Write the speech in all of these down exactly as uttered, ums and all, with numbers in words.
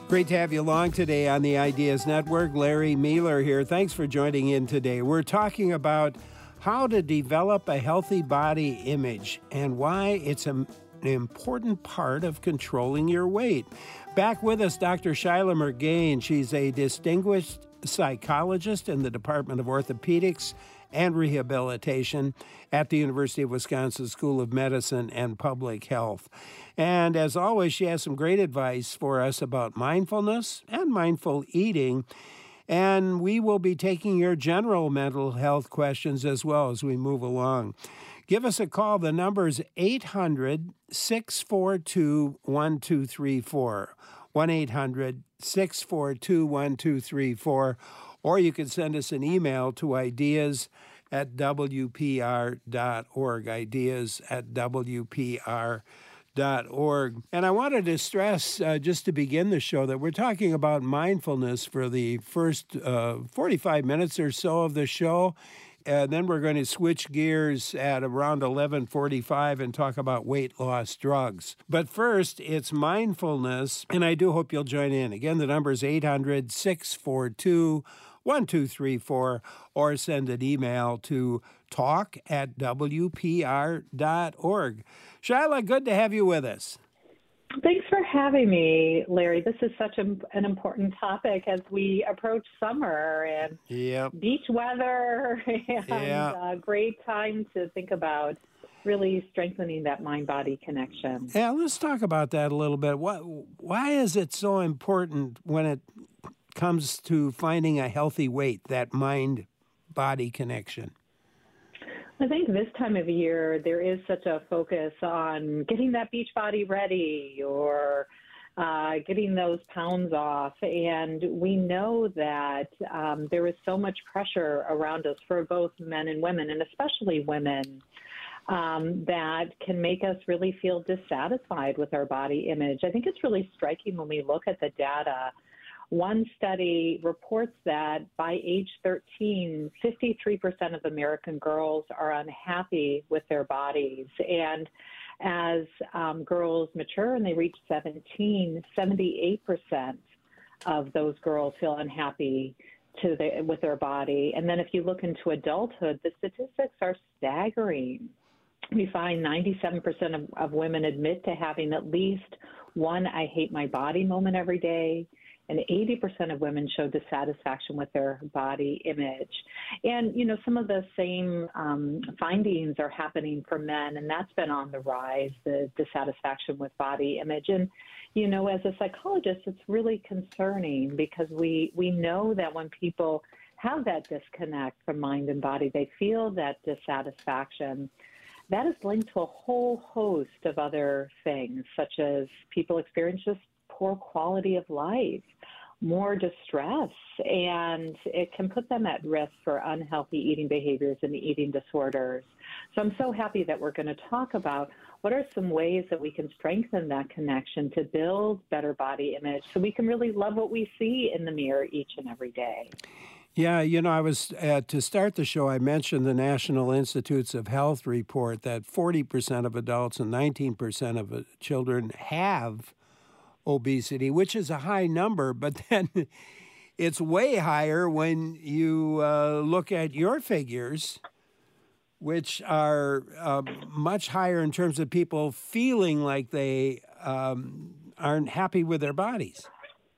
Great to have you along today on the Ideas Network. Larry Mueller here. Thanks for joining in today. We're talking about how to develop a healthy body image and why it's a, an important part of controlling your weight. Back with us, Doctor Shyla Mergain. She's a distinguished psychologist in the Department of Orthopedics and Rehabilitation at the University of Wisconsin School of Medicine and Public Health. And as always, she has some great advice for us about mindfulness and mindful eating. And we will be taking your general mental health questions as well as we move along. Give us a call. The number is eight hundred, six four two, one two three four, one eight hundred, six four two, one two three four, or you can send us an email to ideas at w p r dot org, ideas at w p r dot org. And I wanted to stress, uh, just to begin the show, that we're talking about mindfulness for the first uh, forty-five minutes or so of the show. And then we're going to switch gears at around eleven forty-five and talk about weight loss drugs. But first, it's mindfulness, and I do hope you'll join in. Again, the number is eight hundred, six four two, one two three four, or send an email to talk at w p r dot org. Shyla, good to have you with us. Thanks for having me, Larry. This is such a, an important topic as we approach summer and yep. beach weather and yeah. uh, great time to think about really strengthening that mind-body connection. Yeah, let's talk about that a little bit. Why, why is it so important when it comes to finding a healthy weight, that mind-body connection? I think this time of year, there is such a focus on getting that beach body ready or uh, getting those pounds off. And we know that um, there is so much pressure around us for both men and women, and especially women, um, that can make us really feel dissatisfied with our body image. I think it's really striking when we look at the data. One study reports that by age thirteen, fifty-three percent of American girls are unhappy with their bodies. And as um, girls mature and they reach seventeen, seventy-eight percent of those girls feel unhappy to the, with their body. And then if you look into adulthood, the statistics are staggering. We find ninety-seven percent of, of women admit to having at least one I hate my body moment every day. And eighty percent of women show dissatisfaction with their body image. And, you know, some of the same um, findings are happening for men, and that's been on the rise, the dissatisfaction with body image. And, you know, as a psychologist, it's really concerning because we, we know that when people have that disconnect from mind and body, they feel that dissatisfaction. That is linked to a whole host of other things, such as people experience just poor quality of life, more distress, and it can put them at risk for unhealthy eating behaviors and eating disorders. So I'm so happy that we're going to talk about what are some ways that we can strengthen that connection to build better body image so we can really love what we see in the mirror each and every day. Yeah, you know, I was, uh, to start the show, I mentioned the National Institutes of Health report that forty percent of adults and nineteen percent of children have obesity, which is a high number, but then it's way higher when you uh, look at your figures, which are uh, much higher in terms of people feeling like they um, aren't happy with their bodies.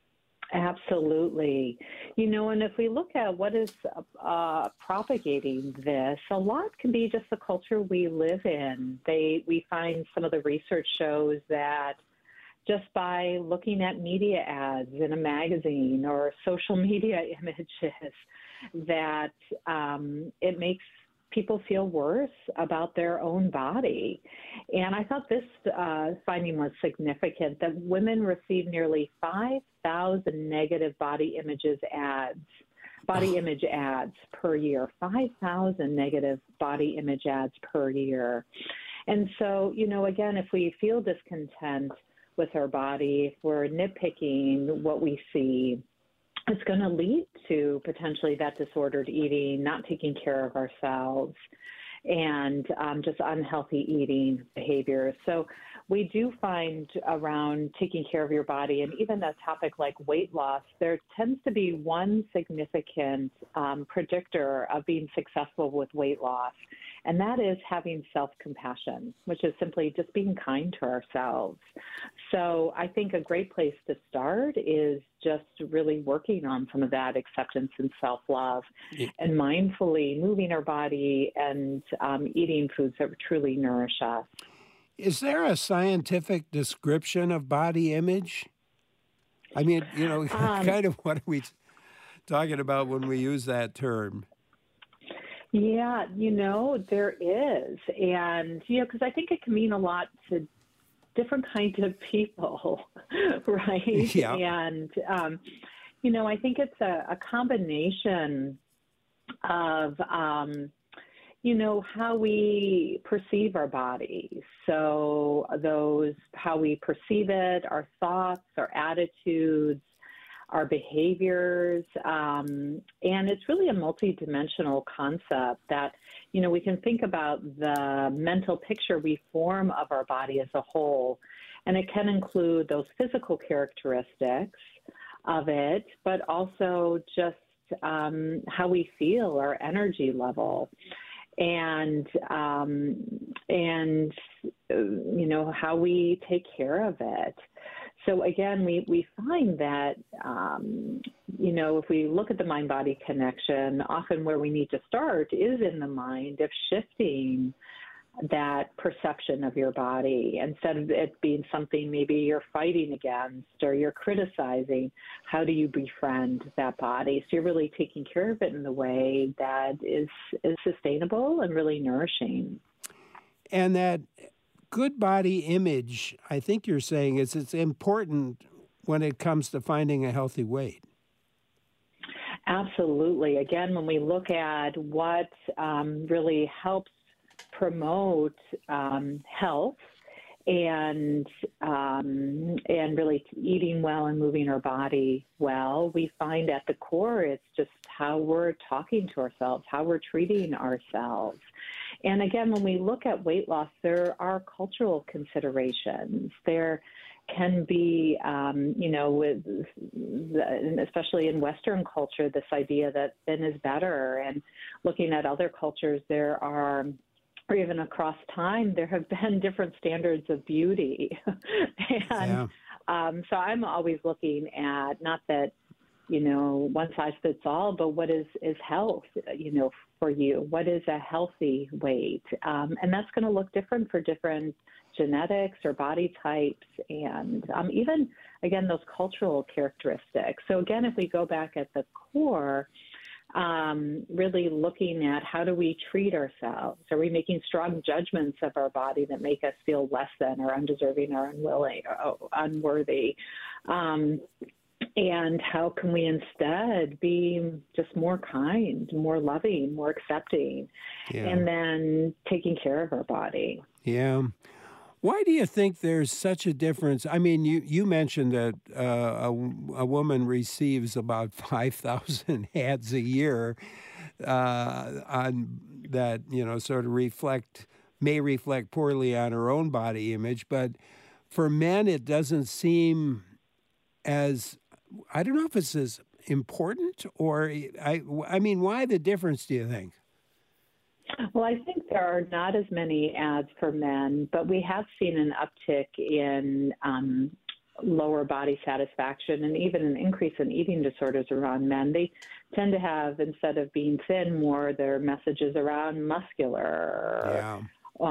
Absolutely. You know, and if we look at what is uh, propagating this, a lot can be just the culture we live in. They, we find some of the research shows that just by looking at media ads in a magazine or social media images, that um, it makes people feel worse about their own body. And I thought this uh, finding was significant, that women receive nearly five thousand negative body images ads, body image ads per year, five thousand negative body image ads per year. And so, you know, again, if we feel discontent with our body, if we're nitpicking what we see, it's going to lead to potentially that disordered eating, not taking care of ourselves. and um, just unhealthy eating behaviors. So we do find around taking care of your body, and even a topic like weight loss, there tends to be one significant um, predictor of being successful with weight loss, and that is having self-compassion, which is simply just being kind to ourselves. So I think a great place to start is just really working on some of that acceptance and self-love, yeah. and mindfully moving our body and um, eating foods that truly nourish us. Is there a scientific description of body image? I mean, you know, um, kind of what are we talking about when we use that term? Yeah, you know, there is. And, you know, because I think it can mean a lot to different kinds of people, right? Yeah. And, um, you know, I think it's a, a combination of, um, you know, how we perceive our bodies. So those, how we perceive it, our thoughts, our attitudes, our behaviors, um, and it's really a multidimensional concept that, you know, we can think about the mental picture we form of our body as a whole, and it can include those physical characteristics of it, but also just um, how we feel, our energy level, and um, and uh, you know, how we take care of it. So again, we, we find that, um, you know, if we look at the mind-body connection, often where we need to start is in the mind of shifting that perception of your body. Instead of it being something maybe you're fighting against or you're criticizing, how do you befriend that body? So you're really taking care of it in the way that is, is sustainable and really nourishing. And that good body image, I think you're saying, is it's important when it comes to finding a healthy weight. Absolutely. Again, when we look at what um, really helps promote um, health and um, and really eating well and moving our body well, we find at the core it's just how we're talking to ourselves, how we're treating ourselves. And again, when we look at weight loss, there are cultural considerations. There can be, um, you know, with the, especially in Western culture, this idea that thin is better. And looking at other cultures, there are, or even across time, there have been different standards of beauty. and yeah. um, so I'm always looking at, not that, you know, one size fits all, but what is, is health, you know, for you? What is a healthy weight? Um, and that's going to look different for different genetics or body types and um, even, again, those cultural characteristics. So again, if we go back at the core, um, really looking at how do we treat ourselves? Are we making strong judgments of our body that make us feel less than or undeserving or unwilling or unworthy? Um, And how can we instead be just more kind, more loving, more accepting, yeah. and then taking care of our body? Yeah. Why do you think there's such a difference? I mean, you, you mentioned that uh, a, a woman receives about five thousand ads a year uh, on that, you know, sort of reflect, may reflect poorly on her own body image. But for men, it doesn't seem as, I don't know if it's as important or, I, I mean, why the difference, do you think? Well, I think there are not as many ads for men, but we have seen an uptick in um, lower body satisfaction and even an increase in eating disorders around men. They tend to have, instead of being thin, more their messages around muscular, yeah.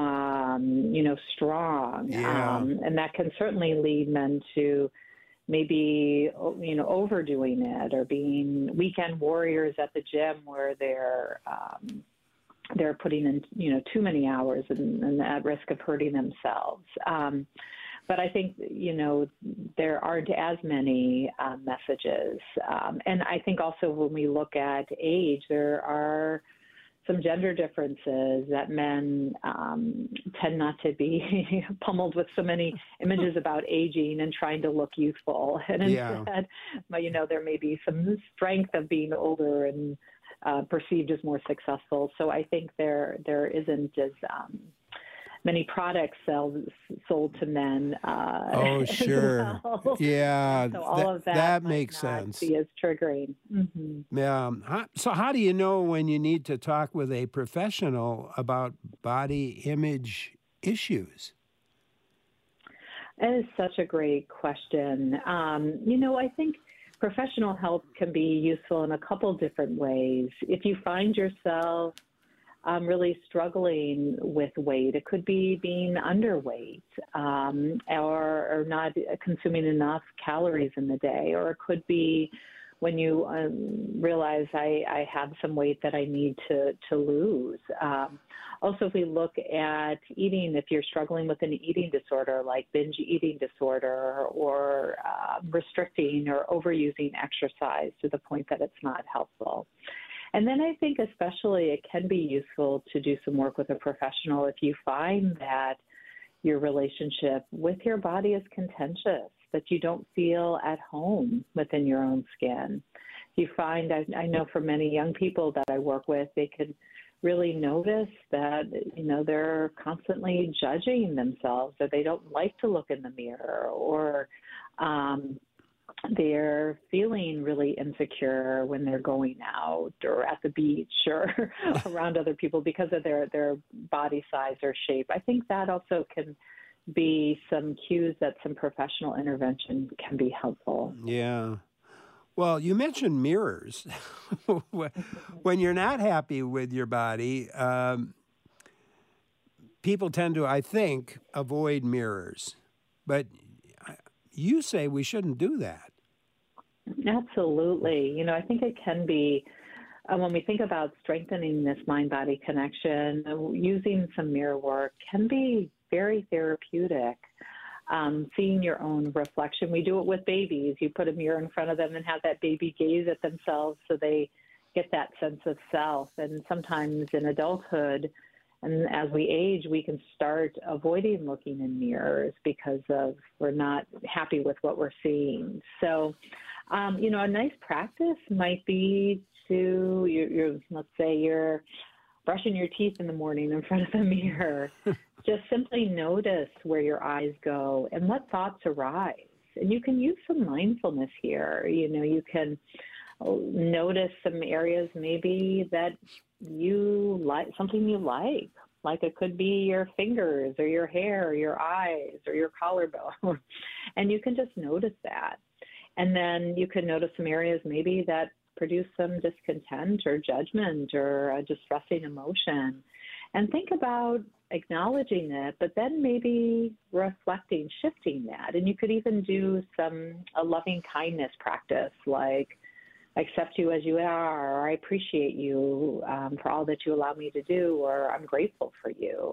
um, you know, strong. Yeah. Um, and that can certainly lead men to maybe, you know, overdoing it or being weekend warriors at the gym where they're um, they're putting in, you know, too many hours and, and at risk of hurting themselves. Um, but I think, you know, there aren't as many uh, messages. Um, and I think also when we look at age, there are some gender differences that men um, tend not to be pummeled with so many images about aging and trying to look youthful. And yeah. instead, you know, there may be some strength of being older and uh, perceived as more successful. So I think there there isn't as um, many products sold sold to men. Uh, oh, as sure. well. Yeah, So all that, of that, that might makes not sense. be as triggering. Mm-hmm. Yeah. How, so how do you know when you need to talk with a professional about body image issues? That is such a great question. Um, you know, I think professional help can be useful in a couple different ways. If you find yourself um, really struggling with weight, it could be being underweight um, or, or not consuming enough calories in the day, or it could be when you um, realize I, I have some weight that I need to, to lose. Um, also, if we look at eating, if you're struggling with an eating disorder like binge eating disorder or uh, restricting or overusing exercise to the point that it's not helpful. And then I think especially it can be useful to do some work with a professional if you find that your relationship with your body is contentious, that you don't feel at home within your own skin. You find, I, I know for many young people that I work with, they can really notice that, you know, they're constantly judging themselves, or they don't like to look in the mirror, or um, they're feeling really insecure when they're going out or at the beach or around other people because of their, their body size or shape. I think that also can be some cues that some professional intervention can be helpful. Yeah. Well, you mentioned mirrors. When you're not happy with your body, um, people tend to, I think, avoid mirrors. But you say we shouldn't do that. Absolutely. You know, I think it can be, uh, when we think about strengthening this mind-body connection, uh, using some mirror work can be very therapeutic. Um, seeing your own reflection. We do it with babies. You put a mirror in front of them and have that baby gaze at themselves so they get that sense of self. And sometimes in adulthood, and as we age, we can start avoiding looking in mirrors because of we're not happy with what we're seeing. So, um, you know, a nice practice might be to, you're, you're, let's say you're brushing your teeth in the morning in front of the mirror. Just simply notice where your eyes go and what thoughts arise. And you can use some mindfulness here. You know, you can notice some areas maybe that you like, something you like. Like it could be your fingers or your hair or your eyes or your collarbone. And you can just notice that. And then you can notice some areas maybe that produce some discontent or judgment or a distressing emotion. And think about acknowledging it, but then maybe reflecting, shifting that. And you could even do some a loving kindness practice, like I accept you as you are, or I appreciate you um, for all that you allow me to do, or I'm grateful for you.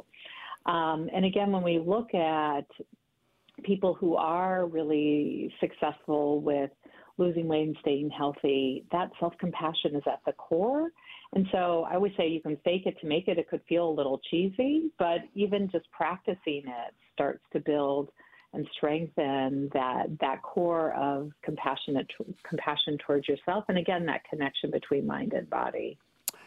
Um, and again, when we look at people who are really successful with losing weight and staying healthy, that self-compassion is at the core. And so I always say you can fake it to make it. It could feel a little cheesy, but even just practicing it starts to build and strengthen that that core of compassionate compassion towards yourself. And again, that connection between mind and body.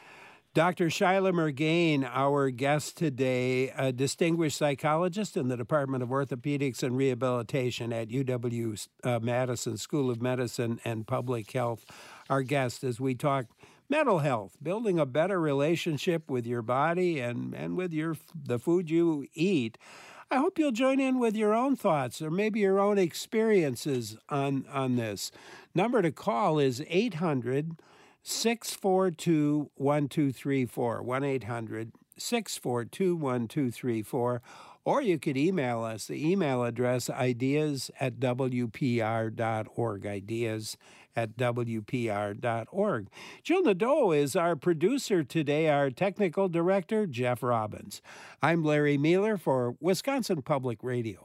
Doctor Shyla Murgain, our guest today, a distinguished psychologist in the Department of Orthopedics and Rehabilitation at U W-Madison School of Medicine and Public Health. Our guest as we talk mental health, building a better relationship with your body and, and with your the food you eat. I hope you'll join in with your own thoughts or maybe your own experiences on, on this. Number to call is eight hundred, six four two, one two three four, one eight hundred, six four two, one two three four, or you could email us. The email address, ideas at w p r dot org, ideas at w p r dot org. Jill Nadeau is our producer today, our technical director, Jeff Robbins. I'm Larry Mueller for Wisconsin Public Radio.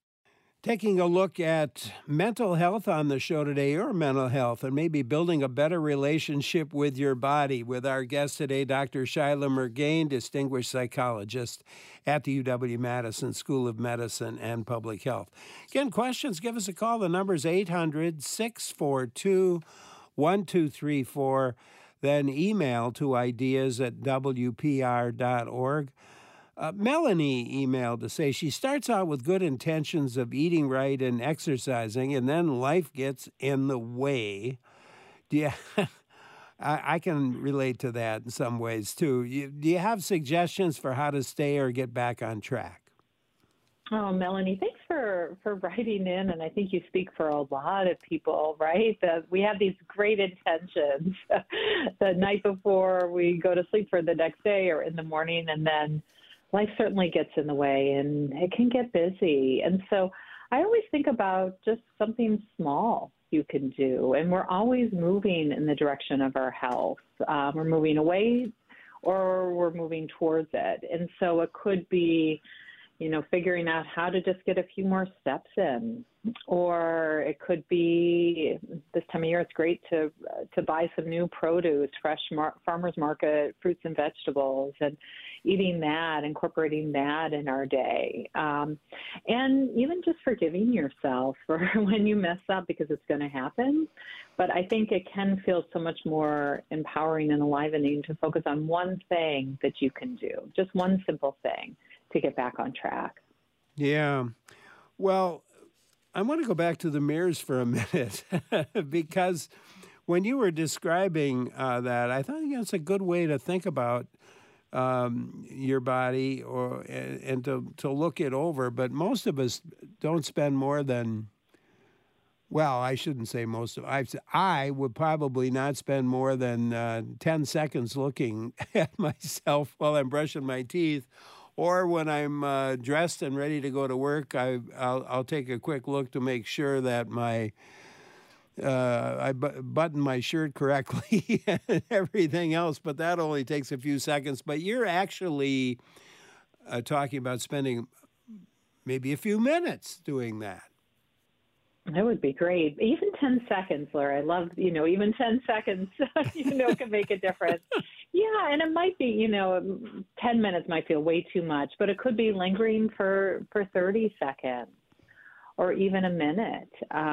Taking a look at mental health on the show today, your mental health, and maybe building a better relationship with your body with our guest today, Doctor Shyla Murgain, distinguished psychologist at the U W-Madison School of Medicine and Public Health. Again, questions, give us a call. The number is eight hundred, six four two, one two three four. then email to ideas at w p r dot org. Uh, Melanie emailed to say she starts out with good intentions of eating right and exercising, and then life gets in the way. Do you, I, I can relate to that in some ways, too. You, do you have suggestions for how to stay or get back on track? Oh, Melanie, thanks for, for writing in. And I think you speak for a lot of people, right? That we have these great intentions the night before we go to sleep for the next day or in the morning. And then life certainly gets in the way and it can get busy. And so I always think about just something small you can do. And we're always moving in the direction of our health. Um, we're moving away or we're moving towards it. And so it could be, you know, figuring out how to just get a few more steps in. Or it could be this time of year, it's great to uh, to buy some new produce, fresh mar- farmers market fruits and vegetables, and eating that, incorporating that in our day. Um, and even just forgiving yourself for when you mess up, because it's going to happen. But I think it can feel so much more empowering and enlivening to focus on one thing that you can do, just one simple thing to get back on track. Yeah. Well, I want to go back to the mirrors for a minute because when you were describing uh, that, I thought you know, it's a good way to think about um, your body or and, and to, to look it over. But most of us don't spend more than, well, I shouldn't say most of I I would probably not spend more than uh, ten seconds looking at myself while I'm brushing my teeth. Or when I'm uh, dressed and ready to go to work, I, I'll, I'll take a quick look to make sure that my uh, I bu- button my shirt correctly and everything else. But that only takes a few seconds. But you're actually uh, talking about spending maybe a few minutes doing that. That would be great. Even ten seconds, Laura. I love, you know, even ten seconds, you know, can make a difference. Yeah, and it might be, you know, ten minutes might feel way too much, but it could be lingering for, for thirty seconds or even a minute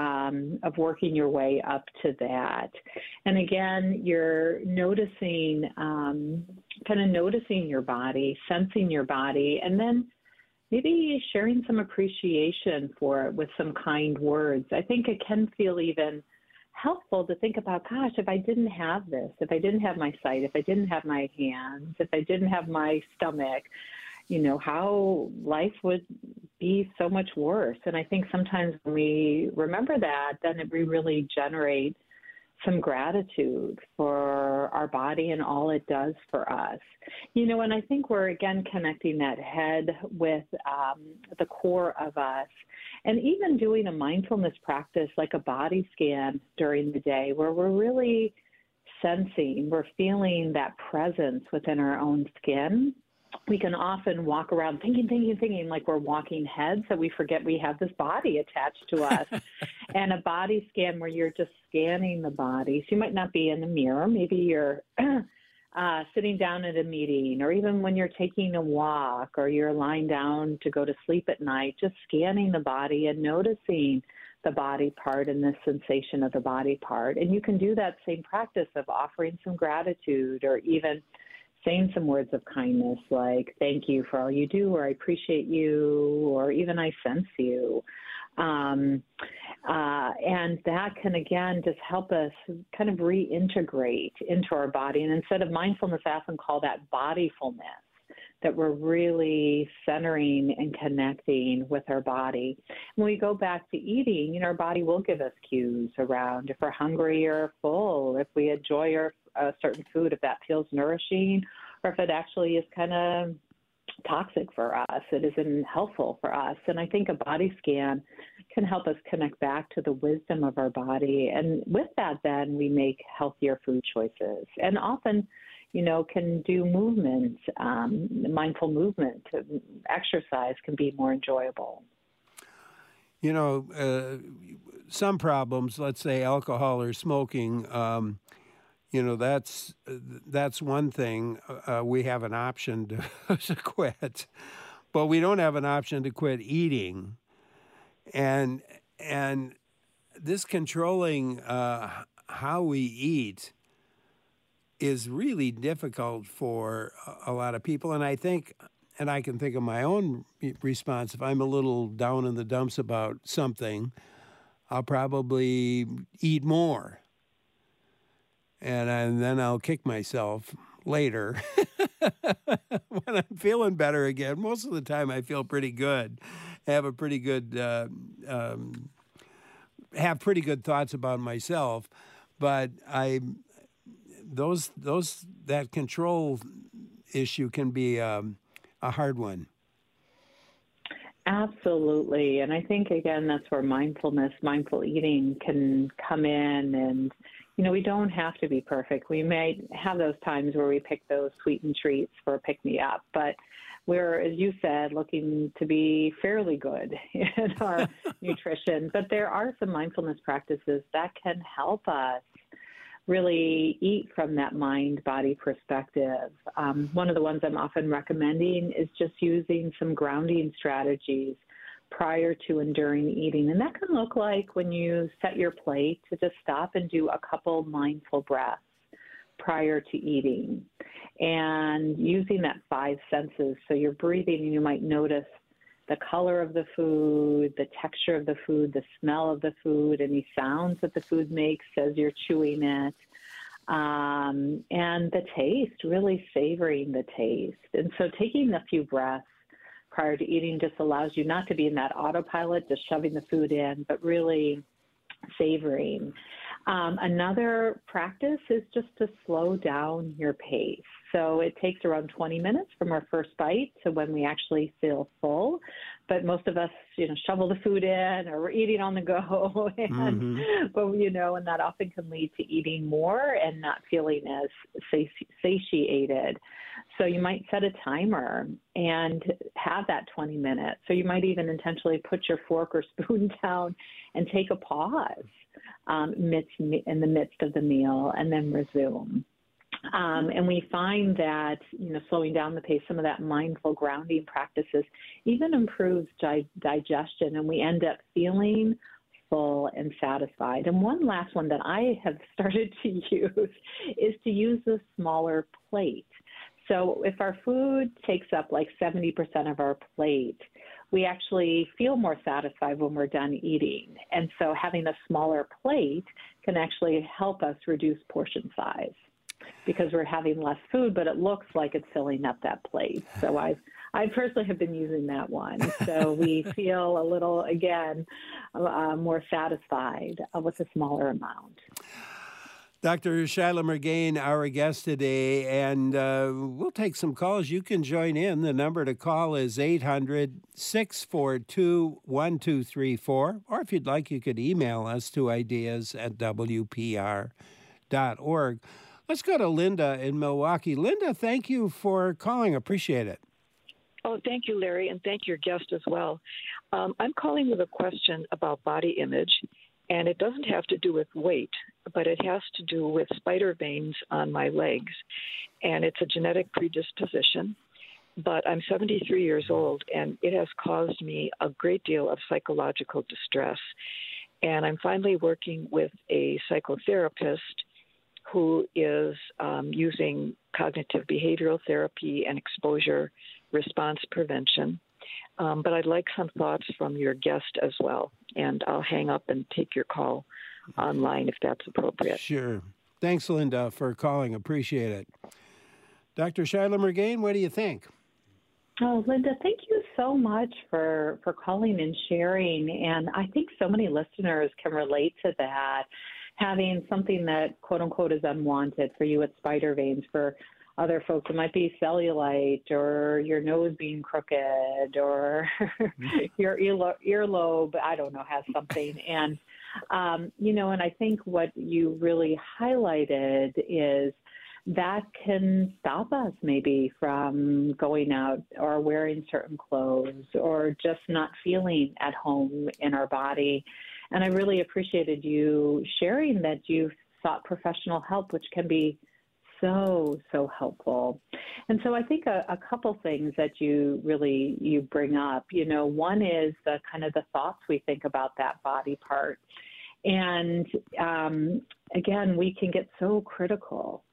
um, of working your way up to that. And again, you're noticing, um, kind of noticing your body, sensing your body, and then maybe sharing some appreciation for it with some kind words. I think it can feel even helpful to think about, gosh, if I didn't have this, if I didn't have my sight, if I didn't have my hands, if I didn't have my stomach, you know, how life would be so much worse. And I think sometimes when we remember that, then we really generate some gratitude for our body and all it does for us. You know, and I think we're, again, connecting that head with um, the core of us. And even doing a mindfulness practice like a body scan during the day where we're really sensing, we're feeling that presence within our own skin. We can often walk around thinking, thinking, thinking like we're walking heads, so we forget we have this body attached to us. And a body scan where you're just scanning the body. So you might not be in the mirror. Maybe you're uh, sitting down at a meeting, or even when you're taking a walk, or you're lying down to go to sleep at night, just scanning the body and noticing the body part and the sensation of the body part. And you can do that same practice of offering some gratitude, or even saying some words of kindness like, thank you for all you do, or I appreciate you, or even I sense you. Um, uh, and that can, again, just help us kind of reintegrate into our body. And instead of mindfulness, I often call that bodyfulness, that we're really centering and connecting with our body. When we go back to eating, you know, our body will give us cues around if we're hungry or full, if we enjoy our, a certain food, if that feels nourishing, or if it actually is kind of toxic for us, it isn't helpful for us. And I think a body scan can help us connect back to the wisdom of our body. And with that, then we make healthier food choices. And often, you know, can do movement, um, mindful movement, exercise can be more enjoyable. You know, uh, some problems, let's say alcohol or smoking, um, you know, that's that's one thing. Uh, we have an option to, to quit, but we don't have an option to quit eating. And and this controlling uh, how we eat is really difficult for a lot of people. And I think, and I can think of my own response, if I'm a little down in the dumps about something, I'll probably eat more. And, and then I'll kick myself later when I'm feeling better again. Most of the time I feel pretty good. I have a pretty good, uh, um, have pretty good thoughts about myself. But I, those, those, that control issue can be um, a hard one. Absolutely. And I think, again, that's where mindfulness, mindful eating can come in. And, you know, we don't have to be perfect. We might have those times where we pick those sweetened treats for a pick-me-up, but we're, as you said, looking to be fairly good in our nutrition. But there are some mindfulness practices that can help us really eat from that mind-body perspective. Um, one of the ones I'm often recommending is just using some grounding strategies prior to and during eating. And that can look like when you set your plate to just stop and do a couple mindful breaths prior to eating. And using that five senses, so you're breathing and you might notice the color of the food, the texture of the food, the smell of the food, any sounds that the food makes as you're chewing it, um, and the taste, really savoring the taste. And so taking a few breaths prior to eating just allows you not to be in that autopilot, just shoving the food in, but really savoring. Um, another practice is just to slow down your pace. So it takes around twenty minutes from our first bite to when we actually feel full. But most of us, you know, shovel the food in or we're eating on the go. and, mm-hmm. But, you know, and that often can lead to eating more and not feeling as sati- satiated. So you might set a timer and have that twenty minutes. So you might even intentionally put your fork or spoon down and take a pause um, midst, in the midst of the meal and then resume. Um, and we find that, you know, slowing down the pace, some of that mindful grounding practices even improves di- digestion, and we end up feeling full and satisfied. And one last one that I have started to use is to use a smaller plate. So if our food takes up like seventy percent of our plate, we actually feel more satisfied when we're done eating. And so having a smaller plate can actually help us reduce portion size, because we're having less food, but it looks like it's filling up that plate. So I I personally have been using that one. So we feel a little, again, uh, more satisfied uh, with a smaller amount. Doctor Shyla Mergain, our guest today, and uh, we'll take some calls. You can join in. The number to call is eight hundred, six four two, one two three four, or if you'd like, you could email us to ideas at w p r dot org. Let's go to Linda in Milwaukee. Linda, thank you for calling. Appreciate it. Oh, thank you, Larry, and thank your guest as well. Um, I'm calling with a question about body image, and it doesn't have to do with weight, but it has to do with spider veins on my legs, and it's a genetic predisposition. But I'm seventy-three years old, and it has caused me a great deal of psychological distress. And I'm finally working with a psychotherapist who is um, using cognitive behavioral therapy and exposure response prevention. Um, but I'd like some thoughts from your guest as well, and I'll hang up and take your call online if that's appropriate. Sure. Thanks, Linda, for calling. Appreciate it. Doctor Shyla Mergain, what do you think? Oh, Linda, thank you so much for, for calling and sharing. And I think so many listeners can relate to that. Having something that, quote unquote, is unwanted. For you, it's spider veins. For other folks, it might be cellulite or your nose being crooked or your earlo- earlobe, I don't know, has something. And, um, you know, and I think what you really highlighted is that can stop us maybe from going out or wearing certain clothes or just not feeling at home in our body. And I really appreciated you sharing that you sought professional help, which can be so, so helpful. And so I think a, a couple things that you really, you bring up, you know, one is the kind of the thoughts we think about that body part. And um, again, we can get so critical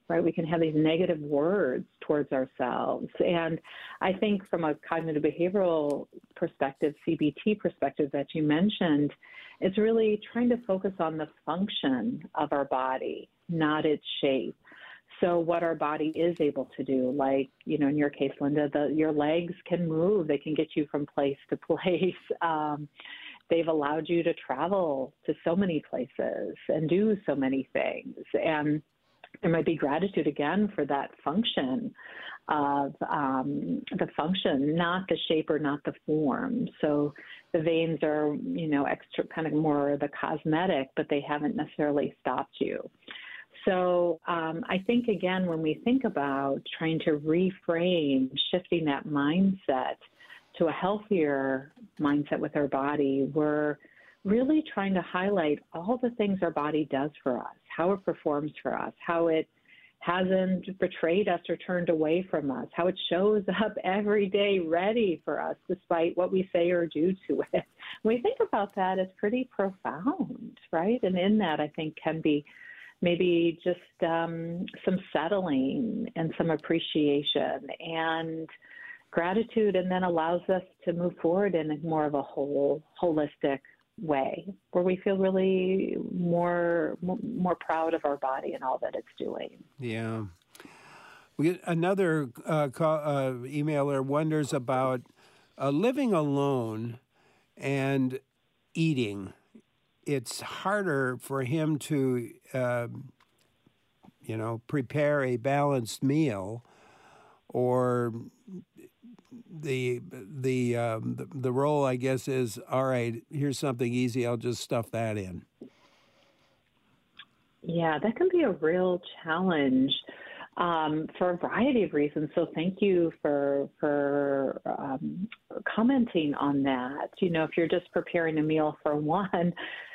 right? We can have these negative words towards ourselves. And I think from a cognitive behavioral perspective, C B T perspective that you mentioned, it's really trying to focus on the function of our body, not its shape. So what our body is able to do, like, you know, in your case, Linda, the, your legs can move. They can get you from place to place. Um, they've allowed you to travel to so many places and do so many things. And there might be gratitude, again, for that function of um, the function, not the shape or not the form. So the veins are, you know, extra kind of more the cosmetic, but they haven't necessarily stopped you. So um, I think, again, when we think about trying to reframe, shifting that mindset to a healthier mindset with our body, we're really trying to highlight all the things our body does for us, how it performs for us, how it hasn't betrayed us or turned away from us, how it shows up every day ready for us despite what we say or do to it. When we think about that, it's pretty profound, right? And in that, I think, can be maybe just um, some settling and some appreciation and gratitude, and then allows us to move forward in a more of a whole, holistic way, where we feel really more more proud of our body and all that it's doing. Yeah. We get another uh, call, uh, emailer wonders about uh, living alone and eating. It's harder for him to, uh, you know, prepare a balanced meal, or the the, um, the the role, I guess, is, all right, here's something easy, I'll just stuff that in. Yeah, that can be a real challenge um, for a variety of reasons. So thank you for for um, commenting on that. You know, if you're just preparing a meal for one,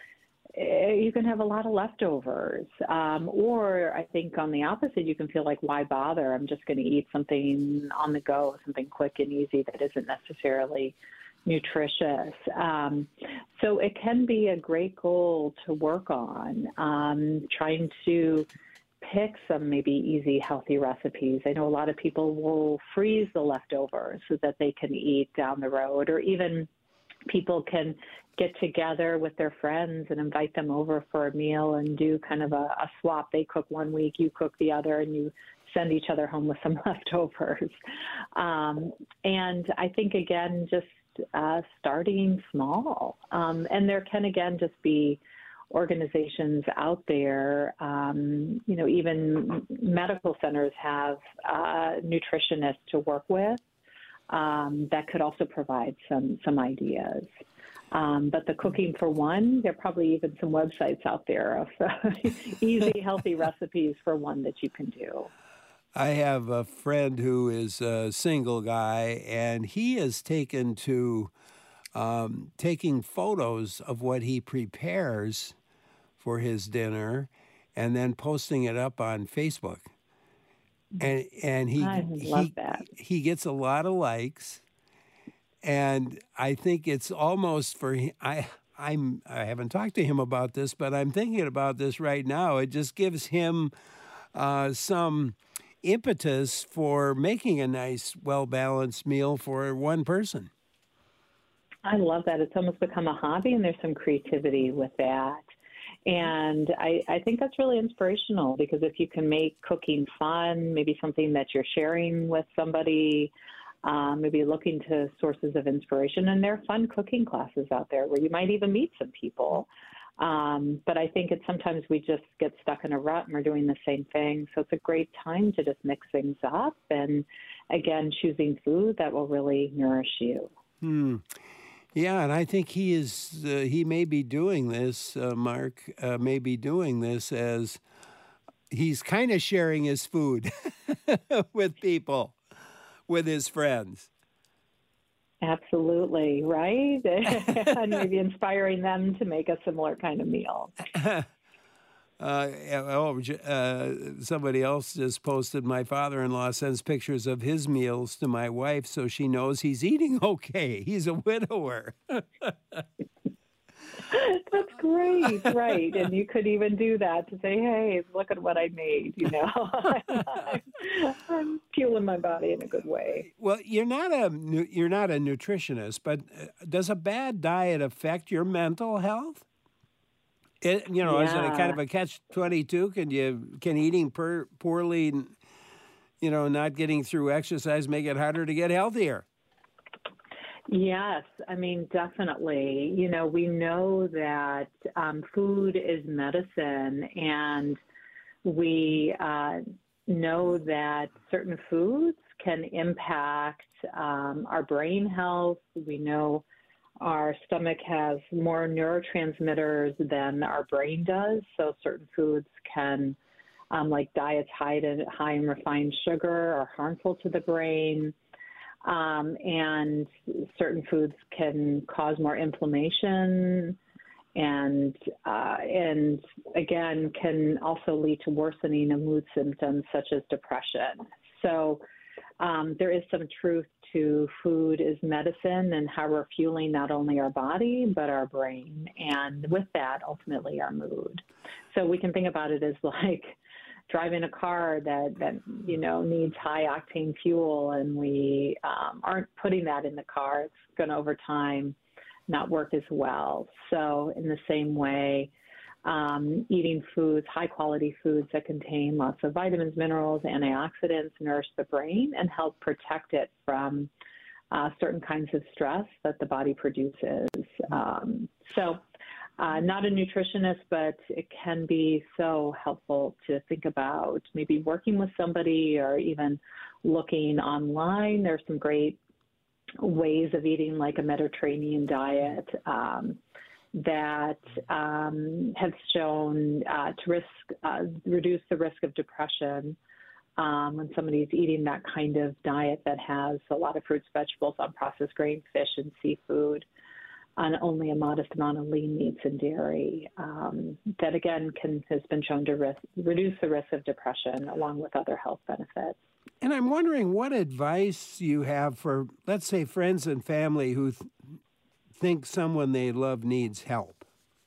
you can have a lot of leftovers. Um, or I think on the opposite, you can feel like, why bother? I'm just going to eat something on the go, something quick and easy that isn't necessarily nutritious. Um, so it can be a great goal to work on, um, trying to pick some maybe easy, healthy recipes. I know a lot of people will freeze the leftovers so that they can eat down the road, or even people can get together with their friends and invite them over for a meal and do kind of a, a swap. They cook one week, you cook the other, and you send each other home with some leftovers. Um, and I think, again, just uh, starting small. Um, and there can, again, just be organizations out there, um, you know, even medical centers have uh, nutritionists to work with um, that could also provide some, some ideas. Um, but the cooking for one, there are probably even some websites out there of uh, easy, healthy recipes for one that you can do. I have a friend who is a single guy, and he has taken to um, taking photos of what he prepares for his dinner and then posting it up on Facebook. And and he I love he, that. he gets a lot of likes. And I think it's almost for him. I I'm I haven't talked to him about this, but I'm thinking about this right now. It just gives him uh, some impetus for making a nice, well-balanced meal for one person. I love that. It's almost become a hobby, and there's some creativity with that. And I, I think that's really inspirational, because if you can make cooking fun, maybe something that you're sharing with somebody, Um, maybe looking to sources of inspiration. And there are fun cooking classes out there where you might even meet some people. Um, but I think it's sometimes we just get stuck in a rut and we're doing the same thing. So it's a great time to just mix things up and, again, choosing food that will really nourish you. Hmm. Yeah, and I think he is, uh, he may be doing this, uh, Mark, uh, may be doing this as he's kind of sharing his food with people, with his friends. Absolutely, right? And maybe inspiring them to make a similar kind of meal. uh, oh, uh, somebody else just posted, my father-in-law sends pictures of his meals to my wife so she knows he's eating okay. He's a widower. That's Right, right. And you could even do that to say, hey, look at what I made, you know. I'm, I'm fueling my body in a good way. Well, you're not a nu- you're not a nutritionist, but uh, does a bad diet affect your mental health? It, you know, is it a kind Yeah. of a catch twenty-two? Can you can eating per, poorly, you know, not getting through exercise make it harder to get healthier? Yes, I mean, definitely. You know, we know that um, food is medicine, and we uh, know that certain foods can impact um, our brain health. We know our stomach has more neurotransmitters than our brain does, so certain foods can, um, like diets high, to, high in refined sugar, are harmful to the brain. Um, and certain foods can cause more inflammation, and uh, and again can also lead to worsening of mood symptoms such as depression. So um, there is some truth to food is medicine and how we're fueling not only our body but our brain, and with that ultimately our mood. So we can think about it as like driving a car that, that you know needs high octane fuel, and we um, aren't putting that in the car. It's going to over time not work as well. So in the same way, um, eating foods, high quality foods that contain lots of vitamins, minerals, antioxidants, nourish the brain and help protect it from uh, certain kinds of stress that the body produces. Um, so Uh, not a nutritionist, but it can be so helpful to think about maybe working with somebody or even looking online. There's some great ways of eating, like a Mediterranean diet, um, that um, have shown uh, to risk uh, reduce the risk of depression um, when somebody's eating that kind of diet that has a lot of fruits, vegetables, unprocessed grains, fish, and seafood, on only a modest amount of lean meats and dairy. Um, that again can has been shown to risk, reduce the risk of depression along with other health benefits. And I'm wondering what advice you have for, let's say, friends and family who th- think someone they love needs help.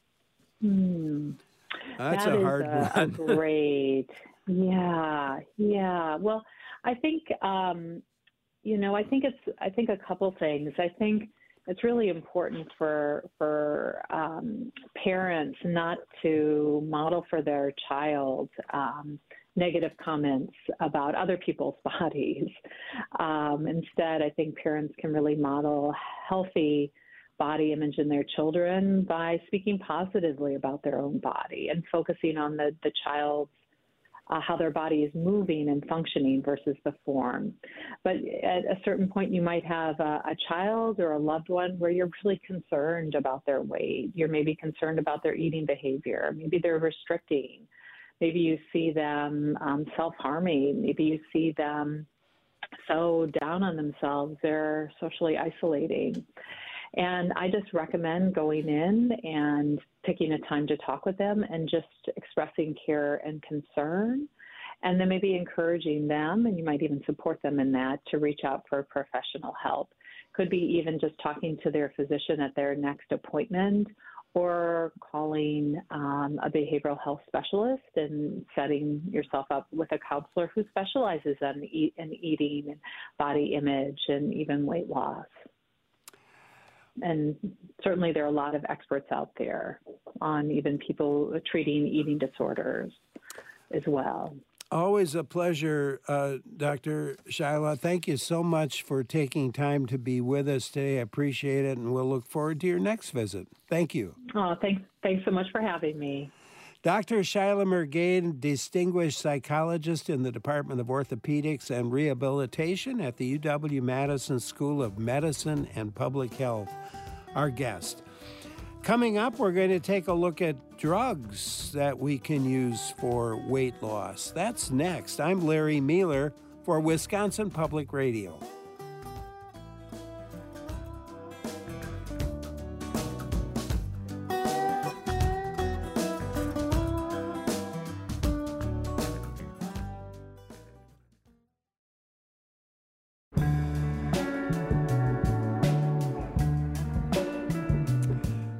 Hmm. That's that a is hard a, one. a great, yeah, yeah. Well, I think um, you know, I think it's, I think a couple things. I think it's really important for for um, parents not to model for their child um, negative comments about other people's bodies. Um, instead, I think parents can really model healthy body image in their children by speaking positively about their own body and focusing on the, the child's Uh, how their body is moving and functioning versus the form. But at a certain point, you might have a, a child or a loved one where you're really concerned about their weight. You're maybe concerned about their eating behavior. Maybe they're restricting. Maybe you see them um, self-harming. Maybe you see them so down on themselves, they're socially isolating. And I just recommend going in and picking a time to talk with them and just expressing care and concern, and then maybe encouraging them, and you might even support them in that, to reach out for professional help. Could be even just talking to their physician at their next appointment, or calling um, a behavioral health specialist and setting yourself up with a counselor who specializes in, eat, in eating and body image and even weight loss. And certainly there are a lot of experts out there on even people treating eating disorders as well. Always a pleasure, uh, Doctor Shyla. Thank you so much for taking time to be with us today. I appreciate it, and we'll look forward to your next visit. Thank you. Oh, thanks, thanks so much for having me. Doctor Shyla Mergain, distinguished psychologist in the Department of Orthopedics and Rehabilitation at the U W-Madison School of Medicine and Public Health, our guest. Coming up, we're going to take a look at drugs that we can use for weight loss. That's next. I'm Larry Mueller for Wisconsin Public Radio.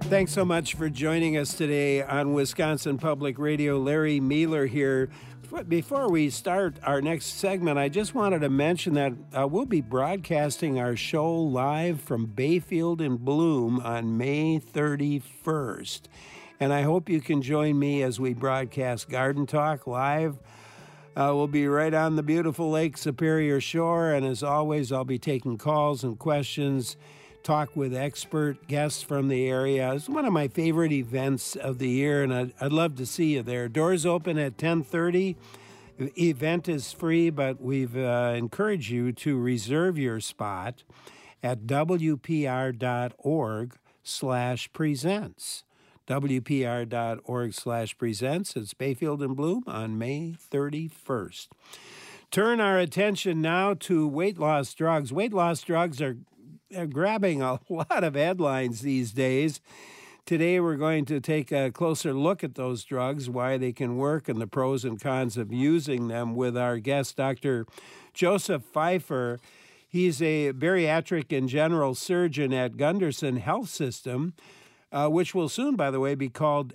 Thanks so much for joining us today on Wisconsin Public Radio. Larry Mealer here. Before we start our next segment, I just wanted to mention that uh, we'll be broadcasting our show live from Bayfield in Bloom on May thirty-first. And I hope you can join me as we broadcast Garden Talk live. Uh, we'll be right on the beautiful Lake Superior shore, and as always, I'll be taking calls and questions, talk with expert guests from the area. It's one of my favorite events of the year, and I'd, I'd love to see you there. Doors open at ten thirty. The event is free, but we've uh, encouraged you to reserve your spot at W P R dot org slash presents. W P R dot org slash presents. It's Bayfield and Bloom on May thirty-first. Turn our attention now to weight loss drugs. Weight loss drugs are They're grabbing a lot of headlines these days. Today, we're going to take a closer look at those drugs, why they can work, and the pros and cons of using them with our guest, Doctor Joseph Pfeiffer. He's a bariatric and general surgeon at Gunderson Health System, uh, which will soon, by the way, be called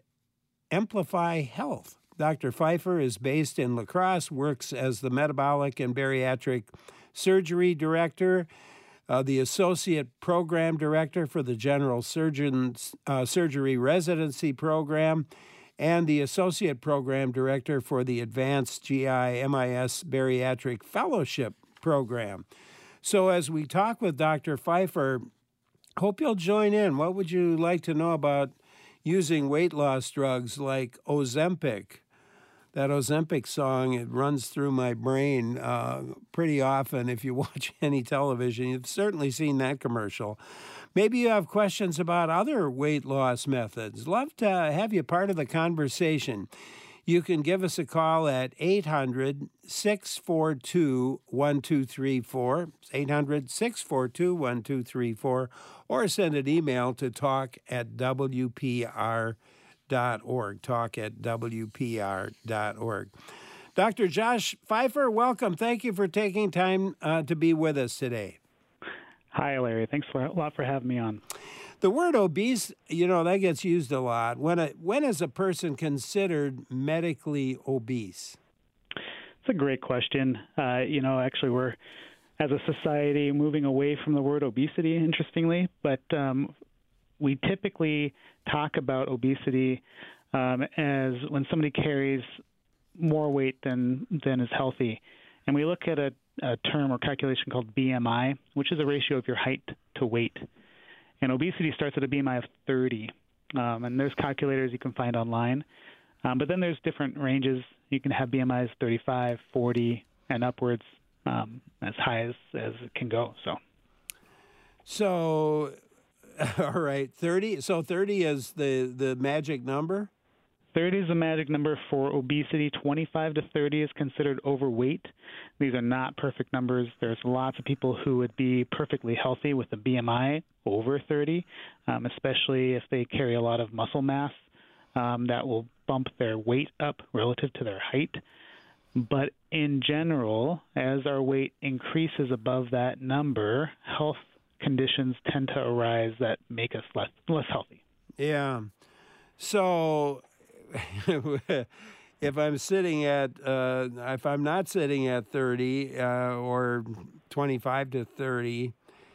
Amplify Health. Doctor Pfeiffer is based in La Crosse, works as the metabolic and bariatric surgery director, Uh, the Associate Program Director for the General Surgeon's uh, Surgery Residency Program, and the Associate Program Director for the Advanced G I M I S Bariatric Fellowship Program. So as we talk with Doctor Pfeiffer, hope you'll join in. What would you like to know about using weight loss drugs like Ozempic? That Ozempic song, it runs through my brain uh, pretty often. If you watch any television, you've certainly seen that commercial. Maybe you have questions about other weight loss methods. Love to have you part of the conversation. You can give us a call at eight hundred, six four two, one two three four, eight hundred, six four two, one two three four, or send an email to talk at W P R dot org, talk at W P R dot org. Doctor Josh Pfeiffer, welcome. Thank you for taking time uh, to be with us today. Hi, Larry. Thanks for, a lot for having me on. The word obese, you know, that gets used a lot. When, a, when is a person considered medically obese? It's a great question. Uh, you know, actually, we're, as a society, moving away from the word obesity, interestingly, but um, we typically talk about obesity um, as when somebody carries more weight than, than is healthy. And we look at a, a term or calculation called B M I, which is a ratio of your height to weight. And obesity starts at a B M I of thirty. Um, and there's calculators you can find online. Um, but then there's different ranges. You can have B M Is thirty-five, forty, and upwards, um, as high as, as it can go. So, so all right, thirty. So thirty is the, the magic number? thirty is the magic number for obesity. twenty-five to thirty is considered overweight. These are not perfect numbers. There's lots of people who would be perfectly healthy with a B M I over thirty, um, especially if they carry a lot of muscle mass. Um, that will bump their weight up relative to their height. But in general, as our weight increases above that number, health conditions tend to arise that make us less less healthy. Yeah. So if I'm sitting at, uh, if I'm not sitting at thirty uh, or twenty-five to thirty,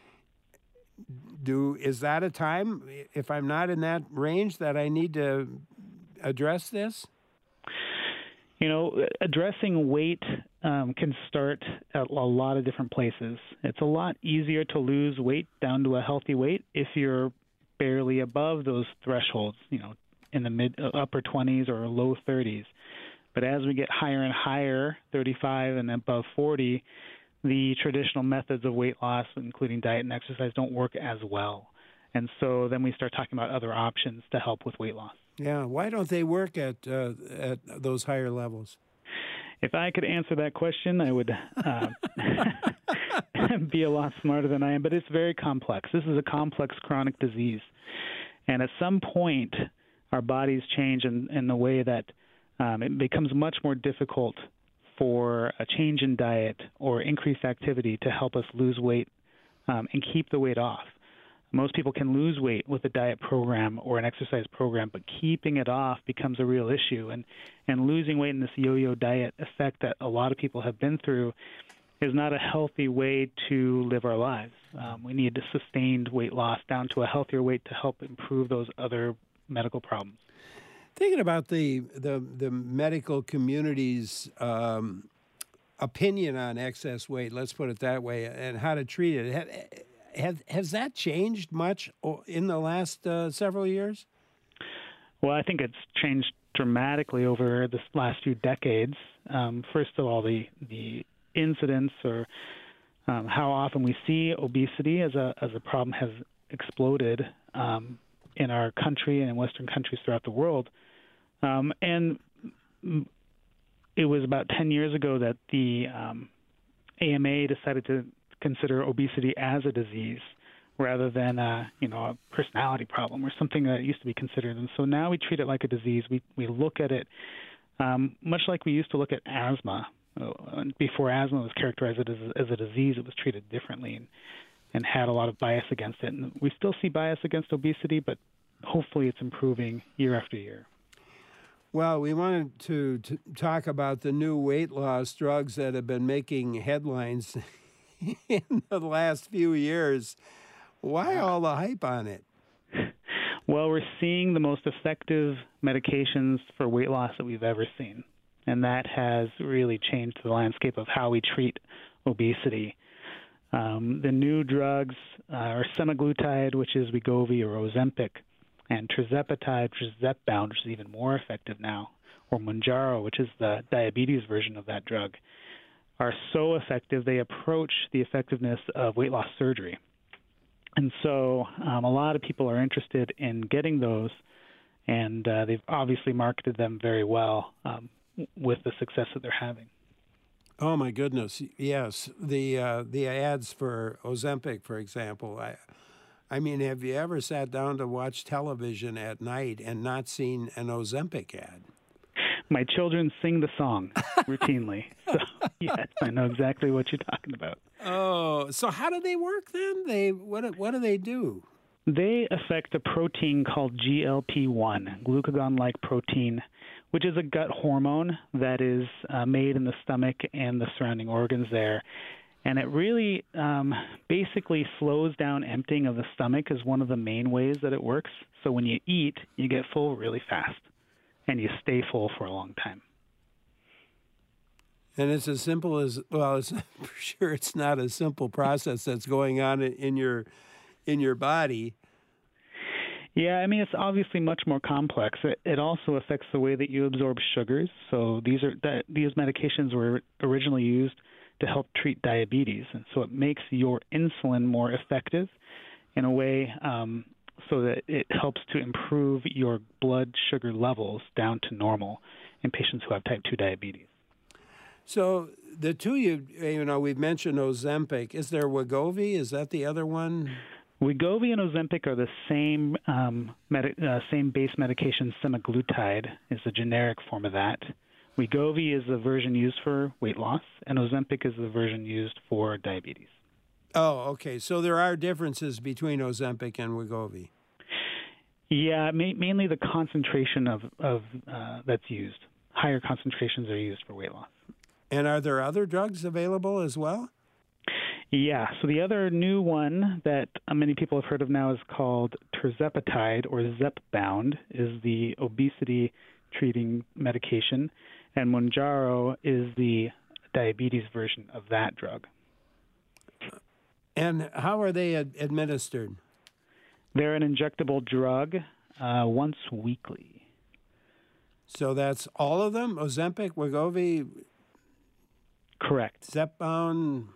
do is that a time, if I'm not in that range, that I need to address this? You know, addressing weight um, can start at a lot of different places. It's a lot easier to lose weight down to a healthy weight if you're barely above those thresholds, you know, in the mid uh, upper twenties or low thirties. But as we get higher and higher, thirty-five and above forty, the traditional methods of weight loss, including diet and exercise, don't work as well. And so then we start talking about other options to help with weight loss. Yeah, why don't they work at uh, at those higher levels? If I could answer that question, I would uh, be a lot smarter than I am. But it's very complex. This is a complex chronic disease. And at some point, our bodies change in, in the way that um, it becomes much more difficult for a change in diet or increased activity to help us lose weight um, and keep the weight off. Most people can lose weight with a diet program or an exercise program, but keeping it off becomes a real issue. And, and losing weight in this yo-yo diet effect that a lot of people have been through is not a healthy way to live our lives. Um, we need sustained weight loss down to a healthier weight to help improve those other medical problems. Thinking about the the, the medical community's um, opinion on excess weight, let's put it that way, and how to treat it, have, have, has that changed much in the last uh, several years? Well, I think it's changed dramatically over the last few decades. Um, first of all, the the incidence or um, how often we see obesity as a as a problem has exploded um, in our country and in Western countries throughout the world. Um, and it was about ten years ago that the um, A M A decided to consider obesity as a disease rather than a, you know, a personality problem or something that used to be considered. And so now we treat it like a disease. We we look at it um, much like we used to look at asthma. Before asthma was characterized as, as a disease, it was treated differently and, and had a lot of bias against it. And we still see bias against obesity, but hopefully it's improving year after year. Well, we wanted to, to talk about the new weight loss drugs that have been making headlines in the last few years. Why all the hype on it? Well, we're seeing the most effective medications for weight loss that we've ever seen. And that has really changed the landscape of how we treat obesity. Um, the new drugs uh, are semaglutide, which is Wegovy or Ozempic, and tirzepatide, which is Zepbound, which is even more effective now, or Mounjaro, which is the diabetes version of that drug, are so effective they approach the effectiveness of weight loss surgery. And so um, a lot of people are interested in getting those, and uh, they've obviously marketed them very well. Um, with the success that they're having. Oh my goodness! Yes, the uh, the ads for Ozempic, for example. I, I mean, have you ever sat down to watch television at night and not seen an Ozempic ad? My children sing the song routinely, so yes, I know exactly what you're talking about. Oh, so how do they work then? They what what do they do? They affect a protein called G L P one, glucagon-like protein, which is a gut hormone that is uh, made in the stomach and the surrounding organs there. And it really um, basically slows down emptying of the stomach is one of the main ways that it works. So when you eat, you get full really fast, and you stay full for a long time. And it's as simple as, well, it's, for sure it's not a simple process that's going on in your in your body. Yeah, I mean, it's obviously much more complex. It, it also affects the way that you absorb sugars. So these are that, these medications were originally used to help treat diabetes, and so it makes your insulin more effective in a way um, so that it helps to improve your blood sugar levels down to normal in patients who have type two diabetes. So the two you you know we've mentioned Ozempic. Is there Wegovy? Is that the other one? Wegovy and Ozempic are the same um, med- uh, same base medication. Semaglutide is the generic form of that. Wegovy is the version used for weight loss, and Ozempic is the version used for diabetes. Oh, okay. So there are differences between Ozempic and Wegovy. Yeah, ma- mainly the concentration of, of uh, that's used. Higher concentrations are used for weight loss. And are there other drugs available as well? Yeah, so the other new one that many people have heard of now is called tirzepatide, or Zepbound, is the obesity-treating medication, and Mounjaro is the diabetes version of that drug. And how are they ad- administered? They're an injectable drug uh, once weekly. So that's all of them? Ozempic, Wegovy? Correct. Zepbound?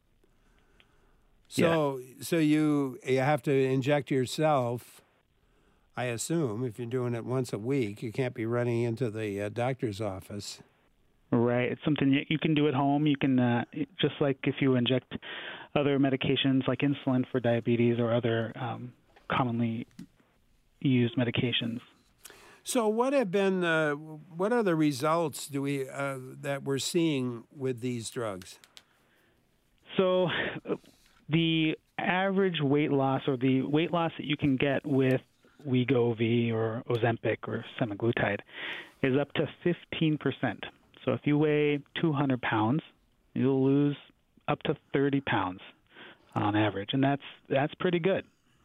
So, yeah. so you you have to inject yourself, I assume, if you're doing it once a week. You can't be running into the uh, doctor's office. Right. It's something you, you can do at home. You can, uh, just like if you inject other medications like insulin for diabetes or other um, commonly used medications. So what have been, uh, what are the results do we uh, that we're seeing with these drugs? So the average weight loss, or the weight loss that you can get with Wegovy or Ozempic or semaglutide, is up to fifteen percent. So if you weigh two hundred pounds, you'll lose up to thirty pounds on average, and that's that's pretty good.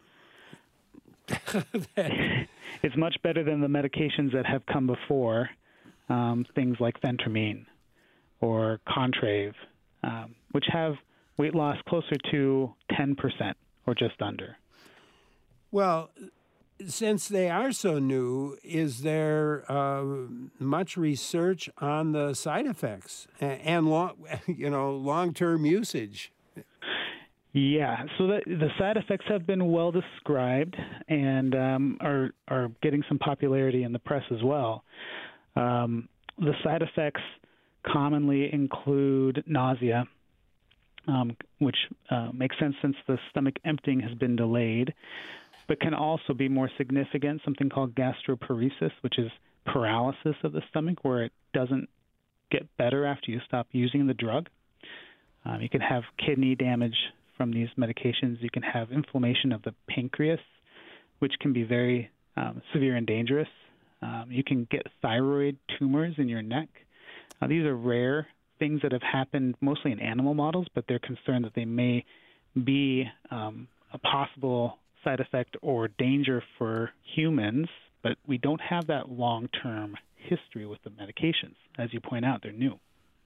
It's much better than the medications that have come before, um, things like Phentermine or Contrave, um, which have weight loss closer to ten percent or just under. Well, since they are so new, is there uh, much research on the side effects and long, you know, long-term usage? Yeah, so the, the side effects have been well described and um, are are getting some popularity in the press as well. Um, the side effects commonly include nausea, um, which uh, makes sense since the stomach emptying has been delayed, but can also be more significant, something called gastroparesis, which is paralysis of the stomach, where it doesn't get better after you stop using the drug. Um, you can have kidney damage from these medications. You can have inflammation of the pancreas, which can be very um, severe and dangerous. Um, you can get thyroid tumors in your neck. Uh, these are rare things that have happened mostly in animal models, but they're concerned that they may be um, a possible side effect or danger for humans, but we don't have that long-term history with the medications. As you point out, they're new.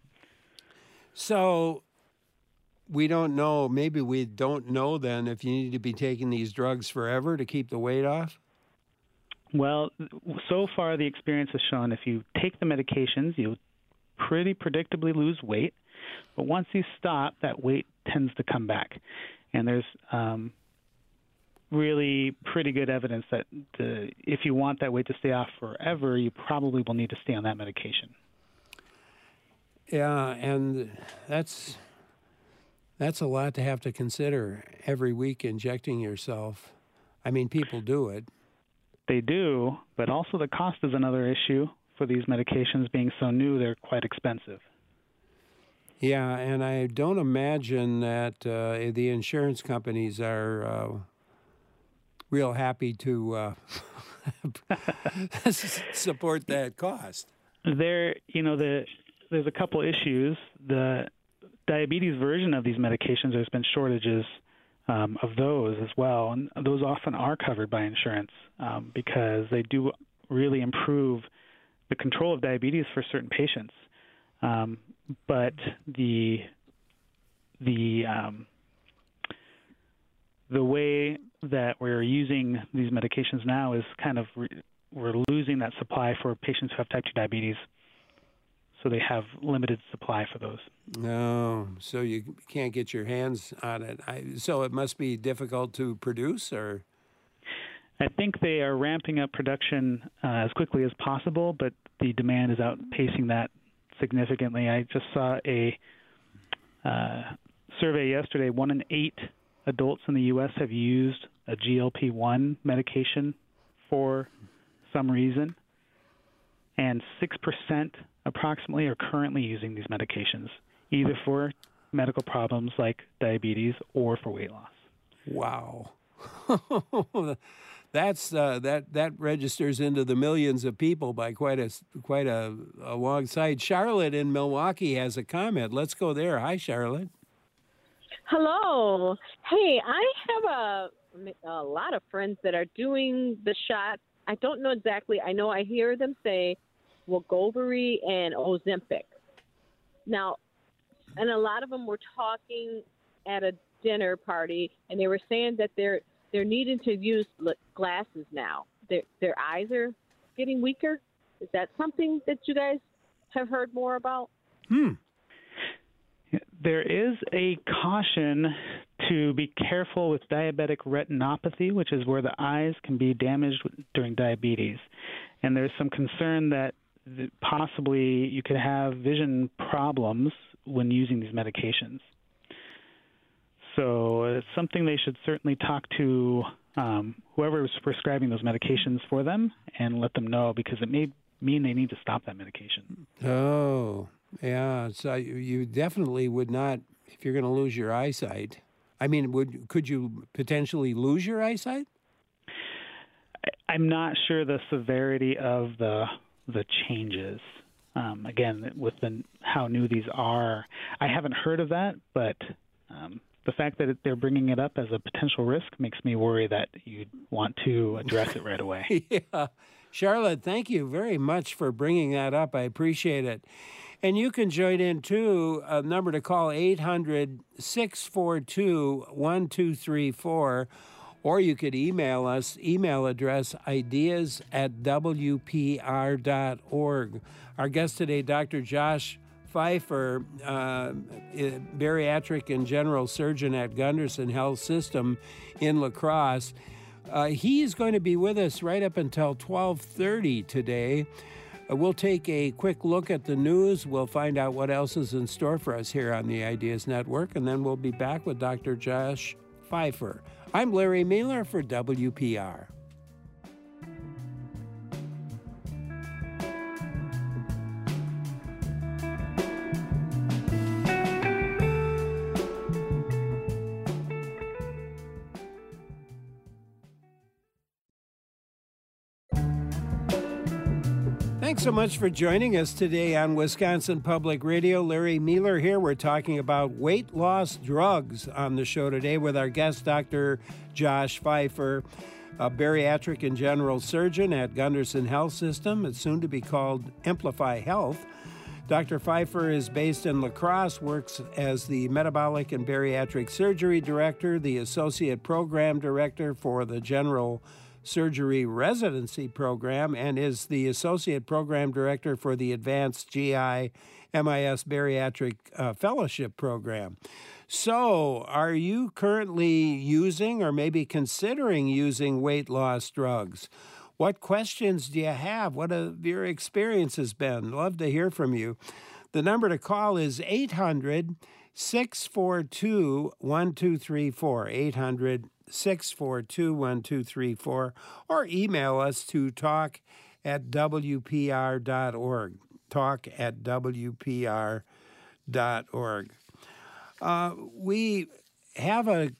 So we don't know, maybe we don't know then if you need to be taking these drugs forever to keep the weight off? Well, so far the experience has shown if you take the medications, you pretty predictably lose weight, but once you stop, that weight tends to come back. And there's um, really pretty good evidence that the, if you want that weight to stay off forever, you probably will need to stay on that medication. Yeah, and that's that's a lot to have to consider every week, injecting yourself. I mean, people do it. They do, but also the cost is another issue for these medications. Being so new, they're quite expensive. Yeah, and I don't imagine that uh, the insurance companies are uh, real happy to uh, support that cost. There, you know, the, there's a couple issues. The diabetes version of these medications, there's been shortages um, of those as well, and those often are covered by insurance um, because they do really improve the control of diabetes for certain patients. Um, but the the um, the way that we're using these medications now is kind of re- we're losing that supply for patients who have type two diabetes, so they have limited supply for those. No, so you can't get your hands on it. I, so it must be difficult to produce, or? I think they are ramping up production uh, as quickly as possible, but the demand is outpacing that significantly. I just saw a uh, survey yesterday. One in eight adults in the U S have used a G L P one medication for some reason, and six percent approximately are currently using these medications, either for medical problems like diabetes or for weight loss. Wow. That's uh, that that registers into the millions of people by quite a quite a, a long side. Charlotte in Milwaukee has a comment. Let's go there. Hi, Charlotte. Hello. Hey, I have a a lot of friends that are doing the shot. I don't know exactly. I know I hear them say Wegovy and Ozempic. Now, and a lot of them were talking at a dinner party, and they were saying that they're they're needing to use glasses now. Their their eyes are getting weaker. Is that something that you guys have heard more about? Hmm. There is a caution to be careful with diabetic retinopathy, which is where the eyes can be damaged during diabetes. And there's some concern that possibly you could have vision problems when using these medications. So it's something they should certainly talk to um, whoever is prescribing those medications for them and let them know, because it may mean they need to stop that medication. Oh, yeah. So you definitely would not, if you're going to lose your eyesight, I mean, would could you potentially lose your eyesight? I'm not sure the severity of the the changes. Um, again, with the, how new these are, I haven't heard of that, but um, the fact that they're bringing it up as a potential risk makes me worry that you'd want to address it right away. Yeah. Charlotte, thank you very much for bringing that up. I appreciate it. And you can join in, too. A number to call, eight hundred, six four two, one two three four. Or you could email us, email address ideas at w p r dot org. Our guest today, Doctor Josh Pfeiffer, uh, bariatric and general surgeon at Gunderson Health System in La Crosse. Uh, he's going to be with us right up until twelve thirty today. Uh, we'll take a quick look at the news. We'll find out what else is in store for us here on the Ideas Network, and then we'll be back with Doctor Josh Pfeiffer. I'm Larry Miller for W P R. Thanks so much for joining us today on Wisconsin Public Radio. Larry Miller here. We're talking about weight loss drugs on the show today with our guest, Doctor Josh Pfeiffer, a bariatric and general surgeon at Gunderson Health System. It's soon to be called Amplify Health. Doctor Pfeiffer is based in La Crosse, works as the Metabolic and Bariatric Surgery Director, the Associate Program Director for the General Surgery Residency Program, and is the Associate Program Director for the Advanced G I M I S Bariatric uh, Fellowship Program. So, are you currently using or maybe considering using weight loss drugs? What questions do you have? What have your experiences been? Love to hear from you. The number to call is eight hundred, six four two, one two three four, eight hundred, six four two, one two three four, or email us to talk at w p r dot org, talk at w p r dot org. Uh, we have a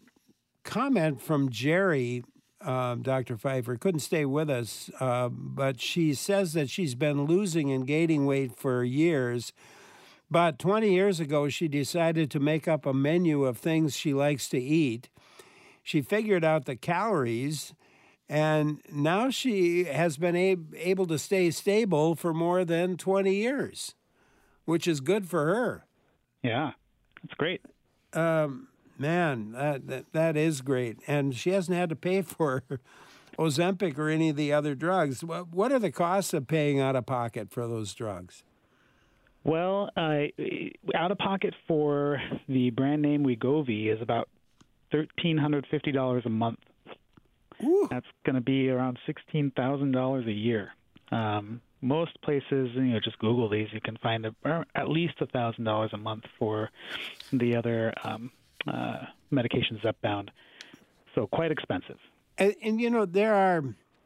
comment from Jerry. Uh, Doctor Pfeiffer couldn't stay with us, uh, but she says that she's been losing and gaining weight for years. But twenty years ago, she decided to make up a menu of things she likes to eat. She figured out the calories, and now she has been ab- able to stay stable for more than twenty years, which is good for her. Yeah, that's great. Um, man, that, that that is great. And she hasn't had to pay for Ozempic or any of the other drugs. What, what are the costs of paying out of pocket for those drugs? Well, uh, out of pocket for the brand name Wegovy is about one thousand three hundred fifty dollars a month. Ooh. That's going to be around sixteen thousand dollars a year. Um, most places, you know, just Google these, you can find a, at least one thousand dollars a month for the other um, uh, medications Zepbound. So quite expensive. And, and you know, there are,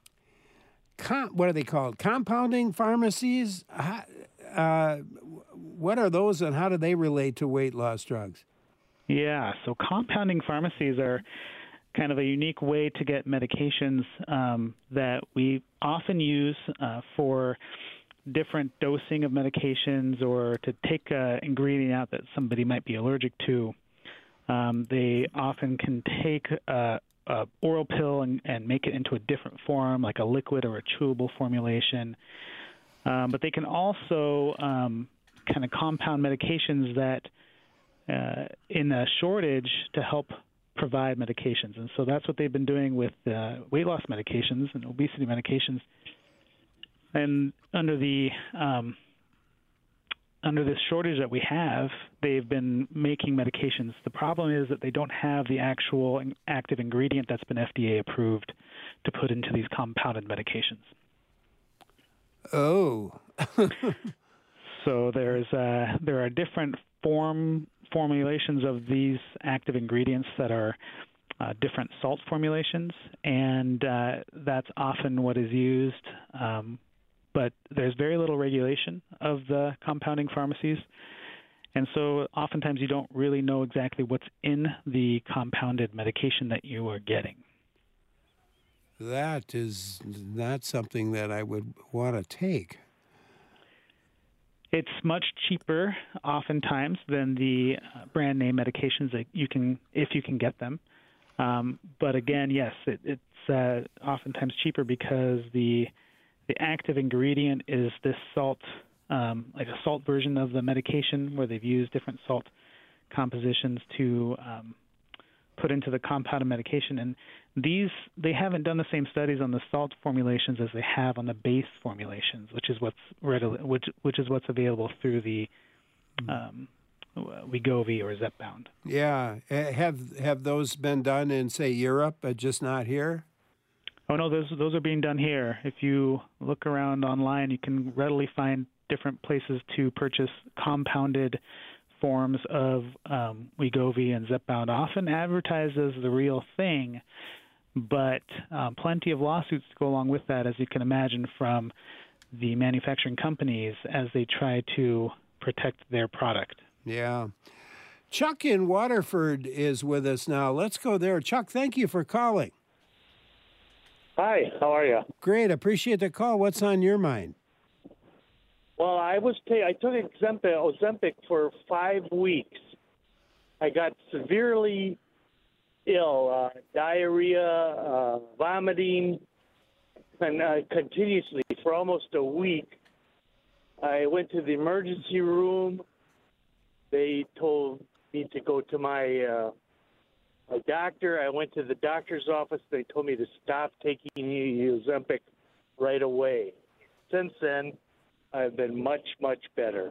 com- what are they called? Compounding pharmacies? How, uh, what are those and how do they relate to weight loss drugs? Yeah, so compounding pharmacies are kind of a unique way to get medications um, that we often use uh, for different dosing of medications or to take an ingredient out that somebody might be allergic to. Um, they often can take a, a oral pill and, and make it into a different form, like a liquid or a chewable formulation. Um, but they can also um, kind of compound medications that Uh, in a shortage to help provide medications. And so that's what they've been doing with uh, weight loss medications and obesity medications. And under the um, under this shortage that we have, they've been making medications. The problem is that they don't have the actual active ingredient that's been F D A approved to put into these compounded medications. Oh. So there's uh, there are different form formulations of these active ingredients that are uh, different salt formulations, and uh, that's often what is used. Um, but there's very little regulation of the compounding pharmacies, And so oftentimes you don't really know exactly what's in the compounded medication that you are getting. That is not something that I would want to take. It's much cheaper oftentimes than the uh, brand name medications that you can, if you can get them. Um, but again, yes, it, it's uh, oftentimes cheaper because the the active ingredient is this salt, um, like a salt version of the medication, where they've used different salt compositions to um, put into the compounded medication. And these, they haven't done the same studies on the salt formulations as they have on the base formulations, which is what's readily, which which is what's available through the um, Wegovy or Zepbound. Yeah, have have those been done in, say, Europe, but just not here? Oh no, those those are being done here. If you look around online, you can readily find different places to purchase compounded forms of um, Wegovy and Zepbound, often advertised as the real thing, but um, plenty of lawsuits to go along with that, as you can imagine, from the manufacturing companies as they try to protect their product. Yeah. Chuck in Waterford is with us now. Let's go there. Chuck, thank you for calling. Hi, how are you? Great. Appreciate the call. What's on your mind? Well, I was ta- I took Ozempic, Ozempic for five weeks. I got severely ill, uh, diarrhea, uh, vomiting, and uh, continuously for almost a week. I went to the emergency room. They told me to go to my, uh, my doctor. I went to the doctor's office. They told me to stop taking Ozempic right away. Since then, I've been much, much better.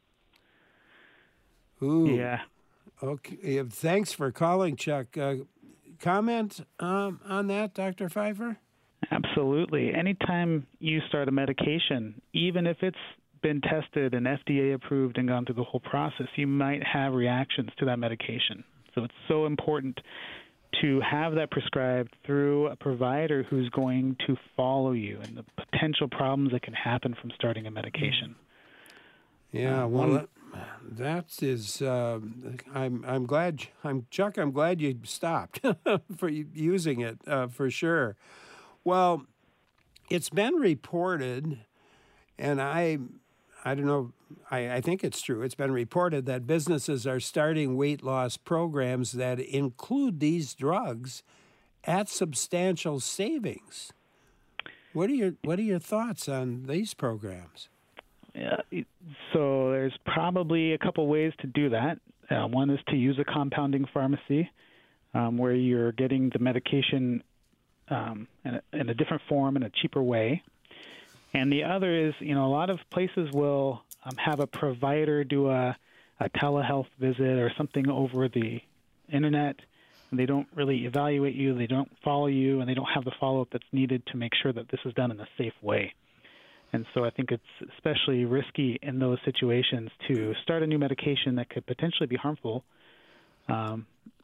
Ooh. Yeah. Okay. Thanks for calling, Chuck. Uh, comment um, on that, Doctor Pfeiffer? Absolutely. Anytime you start a medication, even if it's been tested and F D A approved and gone through the whole process, you might have reactions to that medication. So it's so important to have that prescribed through a provider who's going to follow you and the potential problems that can happen from starting a medication. Yeah, Uh, well, one, that, that is. Uh, I'm. I'm glad. I'm Chuck. I'm glad you stopped for using it uh, for sure. Well, it's been reported, and I. I don't know, I, I think it's true. It's been reported that businesses are starting weight loss programs that include these drugs at substantial savings. What are your What are your thoughts on these programs? Yeah, so there's probably a couple ways to do that. Uh, one is to use a compounding pharmacy, um, where you're getting the medication um, in, a, in a different form in a cheaper way. And the other is, you know, a lot of places will um, have a provider do a, a telehealth visit or something over the internet. And they don't really evaluate you, they don't follow you, and they don't have the follow-up that's needed to make sure that this is done in a safe way. And so I think it's especially risky in those situations to start a new medication that could potentially be harmful um,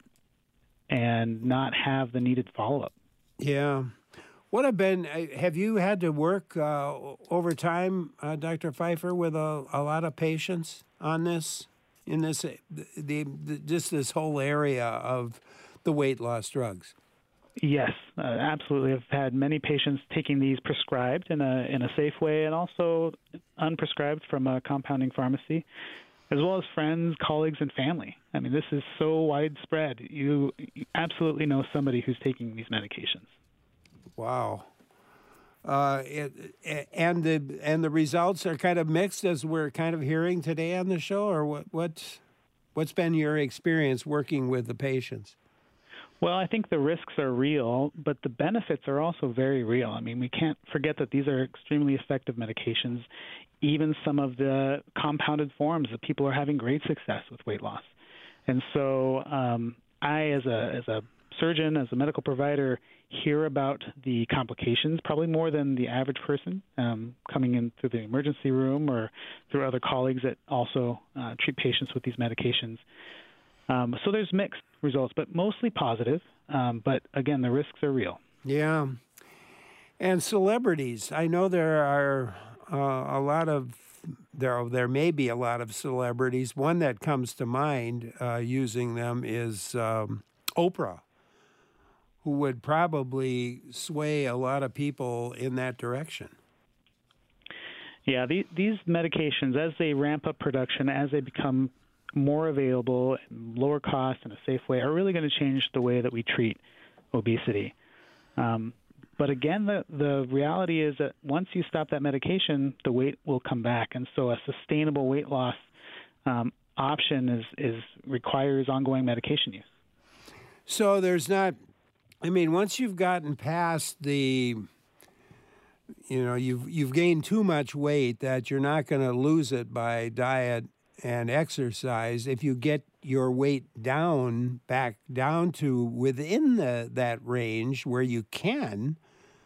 and not have the needed follow-up. Yeah. What have been, have you had to work uh, over time, uh, Doctor Pfeiffer, with a, a lot of patients on this, in this, the, the, just this whole area of the weight loss drugs? Yes, uh, absolutely. I've had many patients taking these prescribed in a in a safe way, and also unprescribed from a compounding pharmacy, as well as friends, colleagues, and family. I mean, this is so widespread. You, you absolutely know somebody who's taking these medications. Wow. Uh, it, and the and the results are kind of mixed, as we're kind of hearing today on the show, or what? What's what's been your experience working with the patients? Well, I think the risks are real, but the benefits are also very real. I mean, we can't forget that these are extremely effective medications. Even some of the compounded forms, that people are having great success with weight loss. And so um, I, as a as a surgeon, as a medical provider, hear about the complications probably more than the average person um, coming in through the emergency room or through other colleagues that also uh, treat patients with these medications. Um, so there's mixed results, but mostly positive. Um, but again, the risks are real. Yeah. And celebrities. I know there are uh, a lot of there there may be a lot of celebrities. One that comes to mind uh, using them is um, Oprah, who would probably sway a lot of people in that direction. Yeah, the, these medications, as they ramp up production, as they become more available, lower cost, in a safe way, are really going to change the way that we treat obesity. Um, but again, the, the reality is that once you stop that medication, the weight will come back. And so a sustainable weight loss um, option is, is requires ongoing medication use. So there's not, I mean, once you've gotten past the, you know, you've you've gained too much weight that you're not going to lose it by diet and exercise. If you get your weight down, back down to within the that range where you can,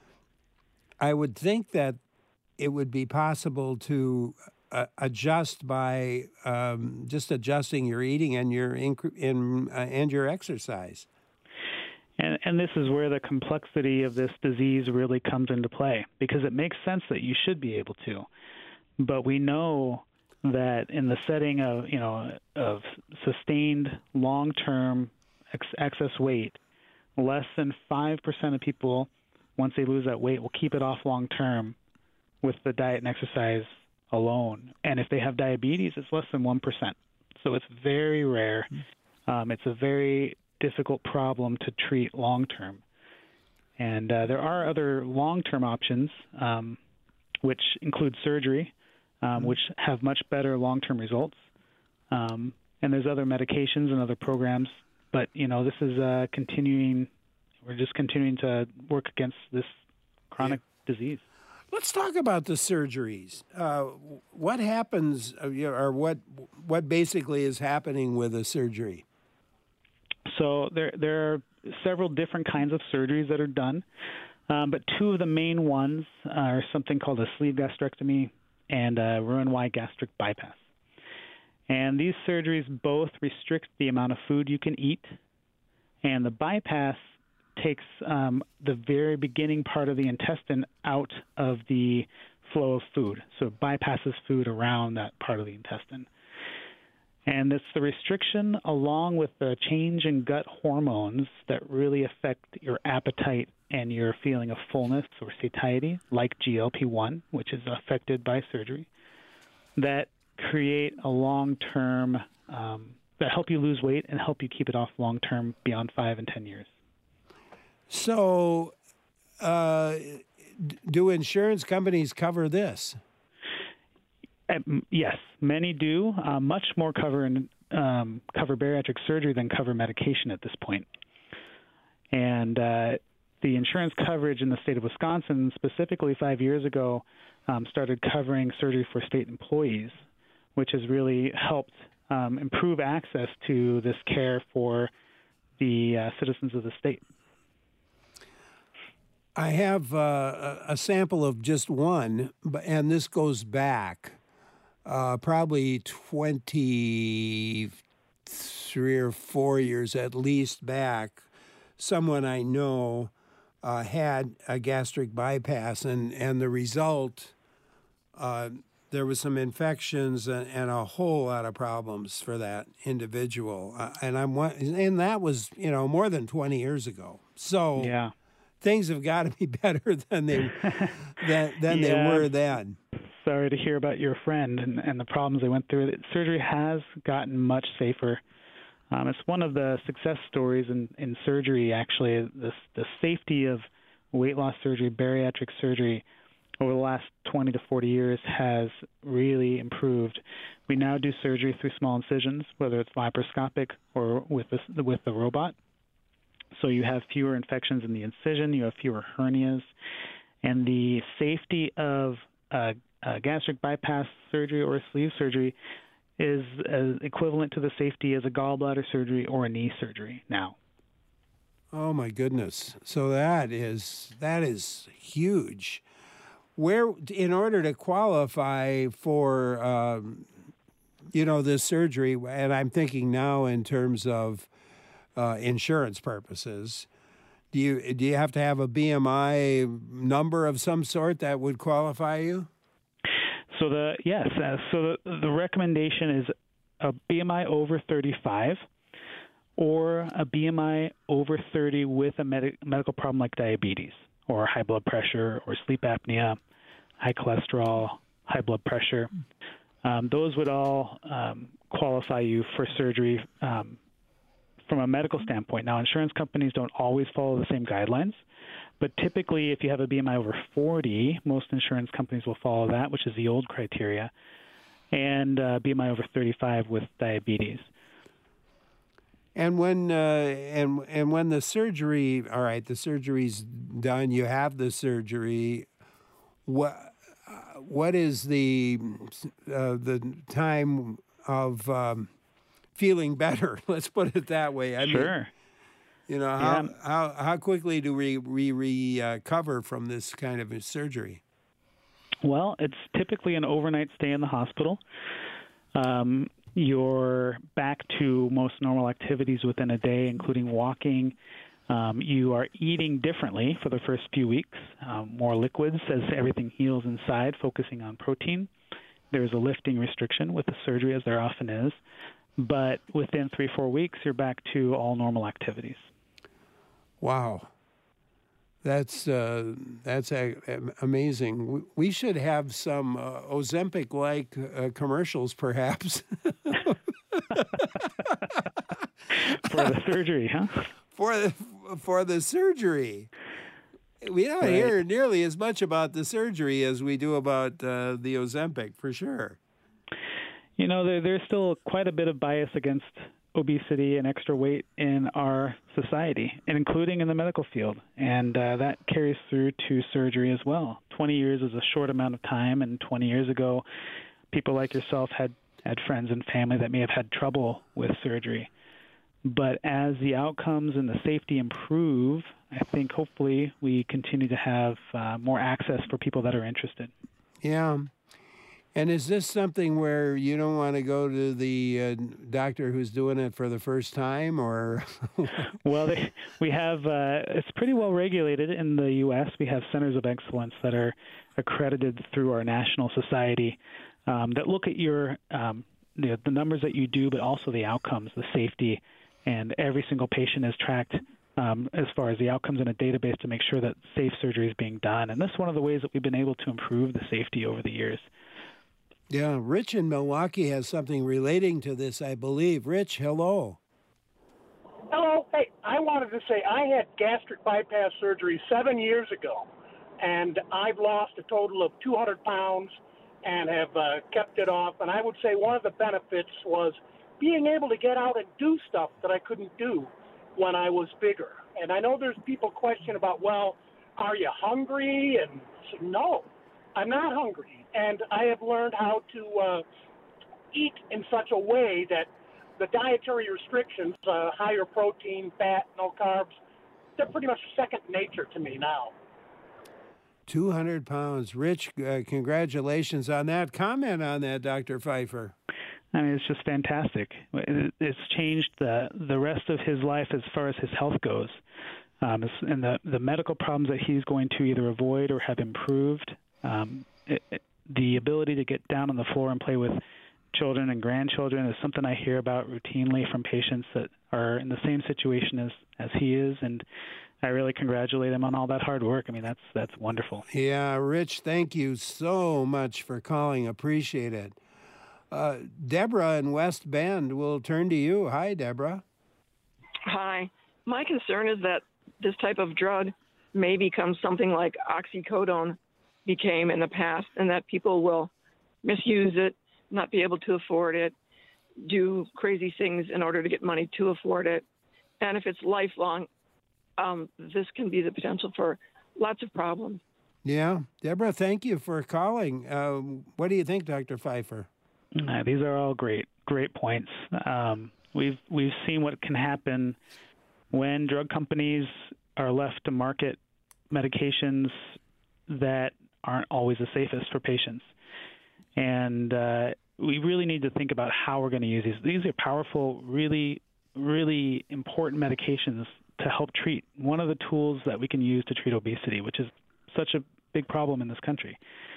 I would think that it would be possible to uh, adjust by um, just adjusting your eating and your inc- in, uh, and your exercise. And, and this is where the complexity of this disease really comes into play, because it makes sense that you should be able to. But we know that in the setting of, you know, of sustained long-term ex- excess weight, less than five percent of people, once they lose that weight, will keep it off long-term with the diet and exercise alone. And if they have diabetes, it's less than one percent. So it's very rare. Um, it's a very difficult problem to treat long-term. And uh, there are other long-term options, um, which include surgery, um, which have much better long-term results. Um, and there's other medications and other programs. But, you know, this is uh, continuing, we're just continuing to work against this chronic yeah. disease. Let's talk about the surgeries. Uh, what happens, or what what basically is happening with a surgery? So there there are several different kinds of surgeries that are done, um, but two of the main ones are something called a sleeve gastrectomy and a Roux-en-Y gastric bypass. And these surgeries both restrict the amount of food you can eat, and the bypass takes um, the very beginning part of the intestine out of the flow of food. So it bypasses food around that part of the intestine. And it's the restriction along with the change in gut hormones that really affect your appetite and your feeling of fullness or satiety, like G L P one, which is affected by surgery, that create a long-term, um, that help you lose weight and help you keep it off long-term beyond five and ten years. So uh, do insurance companies cover this? Um, yes, many do. Uh, much more cover in, um, cover bariatric surgery than cover medication at this point. And uh, the insurance coverage in the state of Wisconsin, specifically five years ago, um, started covering surgery for state employees, which has really helped um, improve access to this care for the uh, citizens of the state. I have uh, a sample of just one, and this goes back uh, probably twenty-three or four years at least back. Someone I know uh, had a gastric bypass, and, and the result, uh, there was some infections and, and a whole lot of problems for that individual. Uh, and I'm and that was, you know, more than twenty years ago. So yeah. Things have got to be better than they than, than yeah. they were then. Sorry to hear about your friend and, and the problems they went through. Surgery has gotten much safer. Um, it's one of the success stories in, in surgery, actually, the, the safety of weight loss surgery, bariatric surgery, over the last twenty to forty years has really improved. We now do surgery through small incisions, whether it's laparoscopic or with the, with the robot. So you have fewer infections in the incision, you have fewer hernias, and the safety of a, a gastric bypass surgery or a sleeve surgery is uh, equivalent to the safety as a gallbladder surgery or a knee surgery now. Oh my goodness! So that is that is huge. Where, in order to qualify for, um, you know, this surgery, and I'm thinking now in terms of Uh, insurance purposes, do you do you have to have a B M I number of some sort that would qualify you? So the yes, uh, so the, the recommendation is a B M I over thirty-five or a B M I over thirty with a med- medical problem like diabetes or high blood pressure or sleep apnea, high cholesterol, high blood pressure. Um, those would all um, qualify you for surgery um, from a medical standpoint. Now, insurance companies don't always follow the same guidelines, but typically if you have a B M I over forty, most insurance companies will follow that, which is the old criteria, and uh, B M I over thirty-five with diabetes. And when uh, and and when the surgery, all right, the surgery's done, you have the surgery. What uh, what is the uh, the time of um, feeling better? Let's put it that way. I sure. mean, you know, how yeah. how how quickly do we we recover from this kind of a surgery? Well, it's typically an overnight stay in the hospital. Um, You're back to most normal activities within a day, including walking. Um, you are eating differently for the first few weeks, um, more liquids as everything heals inside, focusing on protein. There's a lifting restriction with the surgery, as there often is. But within three, four weeks, you're back to all normal activities. Wow. That's uh, that's a, a, amazing. We should have some uh, Ozempic-like uh, commercials, perhaps. For the surgery, huh? For the for the surgery, we don't right. hear nearly as much about the surgery as we do about uh, the Ozempic, for sure. You know, there, there's still quite a bit of bias against obesity and extra weight in our society, and including in the medical field. And uh, that carries through to surgery as well. twenty years is a short amount of time, and twenty years ago, people like yourself had, had friends and family that may have had trouble with surgery. But as the outcomes and the safety improve, I think hopefully we continue to have uh, more access for people that are interested. Yeah. And is this something where you don't want to go to the uh, doctor who's doing it for the first time, or? Well, they, we have, uh, it's pretty well regulated in the U S. We have centers of excellence that are accredited through our national society um, that look at your, um, the, the numbers that you do, but also the outcomes, the safety, and every single patient is tracked um, as far as the outcomes in a database to make sure that safe surgery is being done. And this is one of the ways that we've been able to improve the safety over the years. Yeah, Rich in Milwaukee has something relating to this, I believe. Rich, hello. Hello. Hey, I wanted to say I had gastric bypass surgery seven years ago, and I've lost a total of two hundred pounds and have uh, kept it off. And I would say one of the benefits was being able to get out and do stuff that I couldn't do when I was bigger. And I know there's people question about, well, are you hungry? And I said, no, I'm not hungry. And I have learned how to uh, eat in such a way that the dietary restrictions, uh, higher protein, fat, no carbs, they're pretty much second nature to me now. two hundred pounds. Rich, uh, congratulations on that. Comment on that, Doctor Pfeiffer. I mean, it's just fantastic. It's changed the, the rest of his life as far as his health goes. Um, and the, the medical problems that he's going to either avoid or have improved, um, it, it, the ability to get down on the floor and play with children and grandchildren is something I hear about routinely from patients that are in the same situation as, as he is, and I really congratulate him on all that hard work. I mean, that's that's wonderful. Yeah, Rich, thank you so much for calling. Appreciate it. Uh, Deborah in West Bend, will turn to you. Hi, Deborah. Hi. My concern is that this type of drug may become something like oxycodone became in the past, and that people will misuse it, not be able to afford it, do crazy things in order to get money to afford it. And if it's lifelong, um, this can be the potential for lots of problems. Yeah. Deborah, thank you for calling. Uh, what do you think, Doctor Pfeiffer? Uh, these are all great, great points. Um, we've we've seen what can happen when drug companies are left to market medications that aren't always the safest for patients. And uh, we really need to think about how we're going to use these. These are powerful, really, really important medications to help treat one of the tools that we can use to treat obesity, which is such a big problem in this country.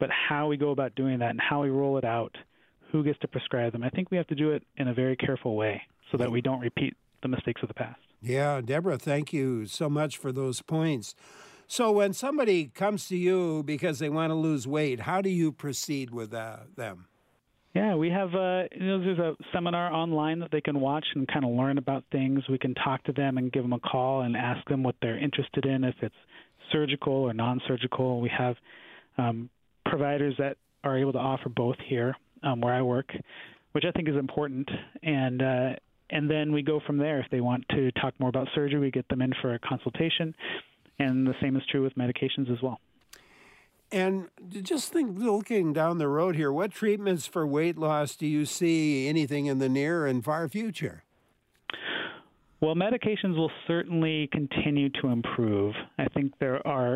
But how we go about doing that and how we roll it out, who gets to prescribe them, I think we have to do it in a very careful way so that we don't repeat the mistakes of the past. Yeah, Deborah, thank you so much for those points. So when somebody comes to you because they want to lose weight, how do you proceed with uh, them? Yeah, we have uh, you know, there's a seminar online that they can watch and kind of learn about things. We can talk to them and give them a call and ask them what they're interested in, if it's surgical or non-surgical. We have um, providers that are able to offer both here um, where I work, which I think is important. And uh, and then we go from there. If they want to talk more about surgery, we get them in for a consultation. And the same is true with medications as well. And just think, looking down the road here, what treatments for weight loss do you see anything in the near and far future? Well, medications will certainly continue to improve. I think there are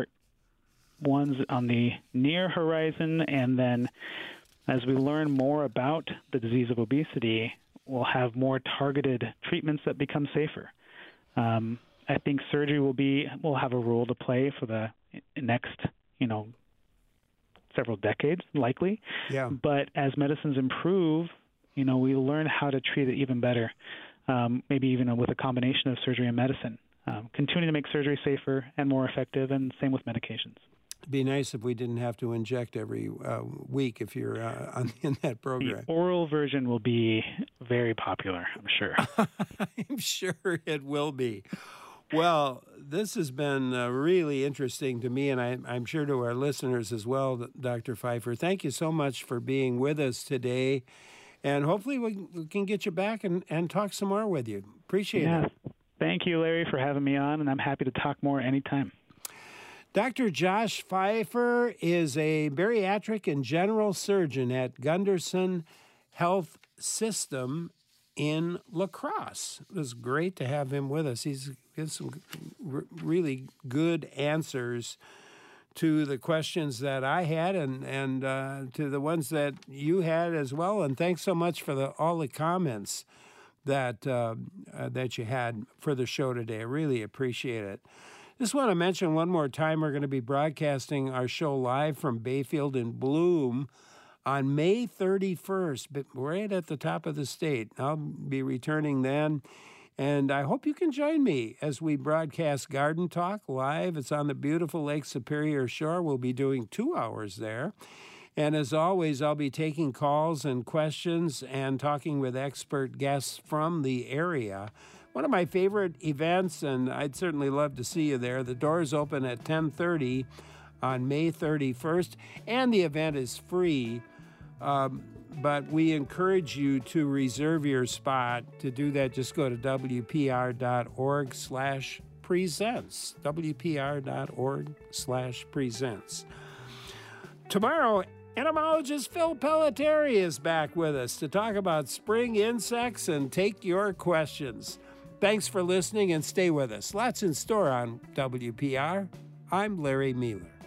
ones on the near horizon, and then as we learn more about the disease of obesity, we'll have more targeted treatments that become safer. Um, I think surgery will be will have a role to play for the next, you know, several decades, likely. Yeah. But as medicines improve, you know, we learn how to treat it even better, um, maybe even with a combination of surgery and medicine, um, continuing to make surgery safer and more effective, and same with medications. It'd be nice if we didn't have to inject every uh, week if you're uh, on, in that program. The oral version will be very popular, I'm sure. I'm sure it will be. Well, this has been uh, really interesting to me, and I, I'm sure to our listeners as well, Doctor Pfeiffer. Thank you so much for being with us today, and hopefully we, we can get you back and, and talk some more with you. Appreciate yeah. it. Thank you, Larry, for having me on, and I'm happy to talk more anytime. Doctor Josh Pfeiffer is a bariatric and general surgeon at Gunderson Health System in La Crosse. It was great to have him with us. He's gives some r- really good answers to the questions that I had and, and uh, to the ones that you had as well. And thanks so much for the, all the comments that, uh, uh, that you had for the show today. I really appreciate it. Just want to mention one more time, we're going to be broadcasting our show live from Bayfield and Bloom on May thirty-first, but right at the top of the state. I'll be returning then, and I hope you can join me as we broadcast Garden Talk live. It's on the beautiful Lake Superior shore. We'll be doing two hours there. And as always, I'll be taking calls and questions and talking with expert guests from the area. One of my favorite events, and I'd certainly love to see you there. The doors open at ten thirty on May thirty-first, and the event is free. Um, but we encourage you to reserve your spot. To do that, just go to W P R dot org slash presents. W P R dot org slash presents. Tomorrow, entomologist Phil Pelletieri is back with us to talk about spring insects and take your questions. Thanks for listening and stay with us. Lots in store on W P R. I'm Larry Mueller.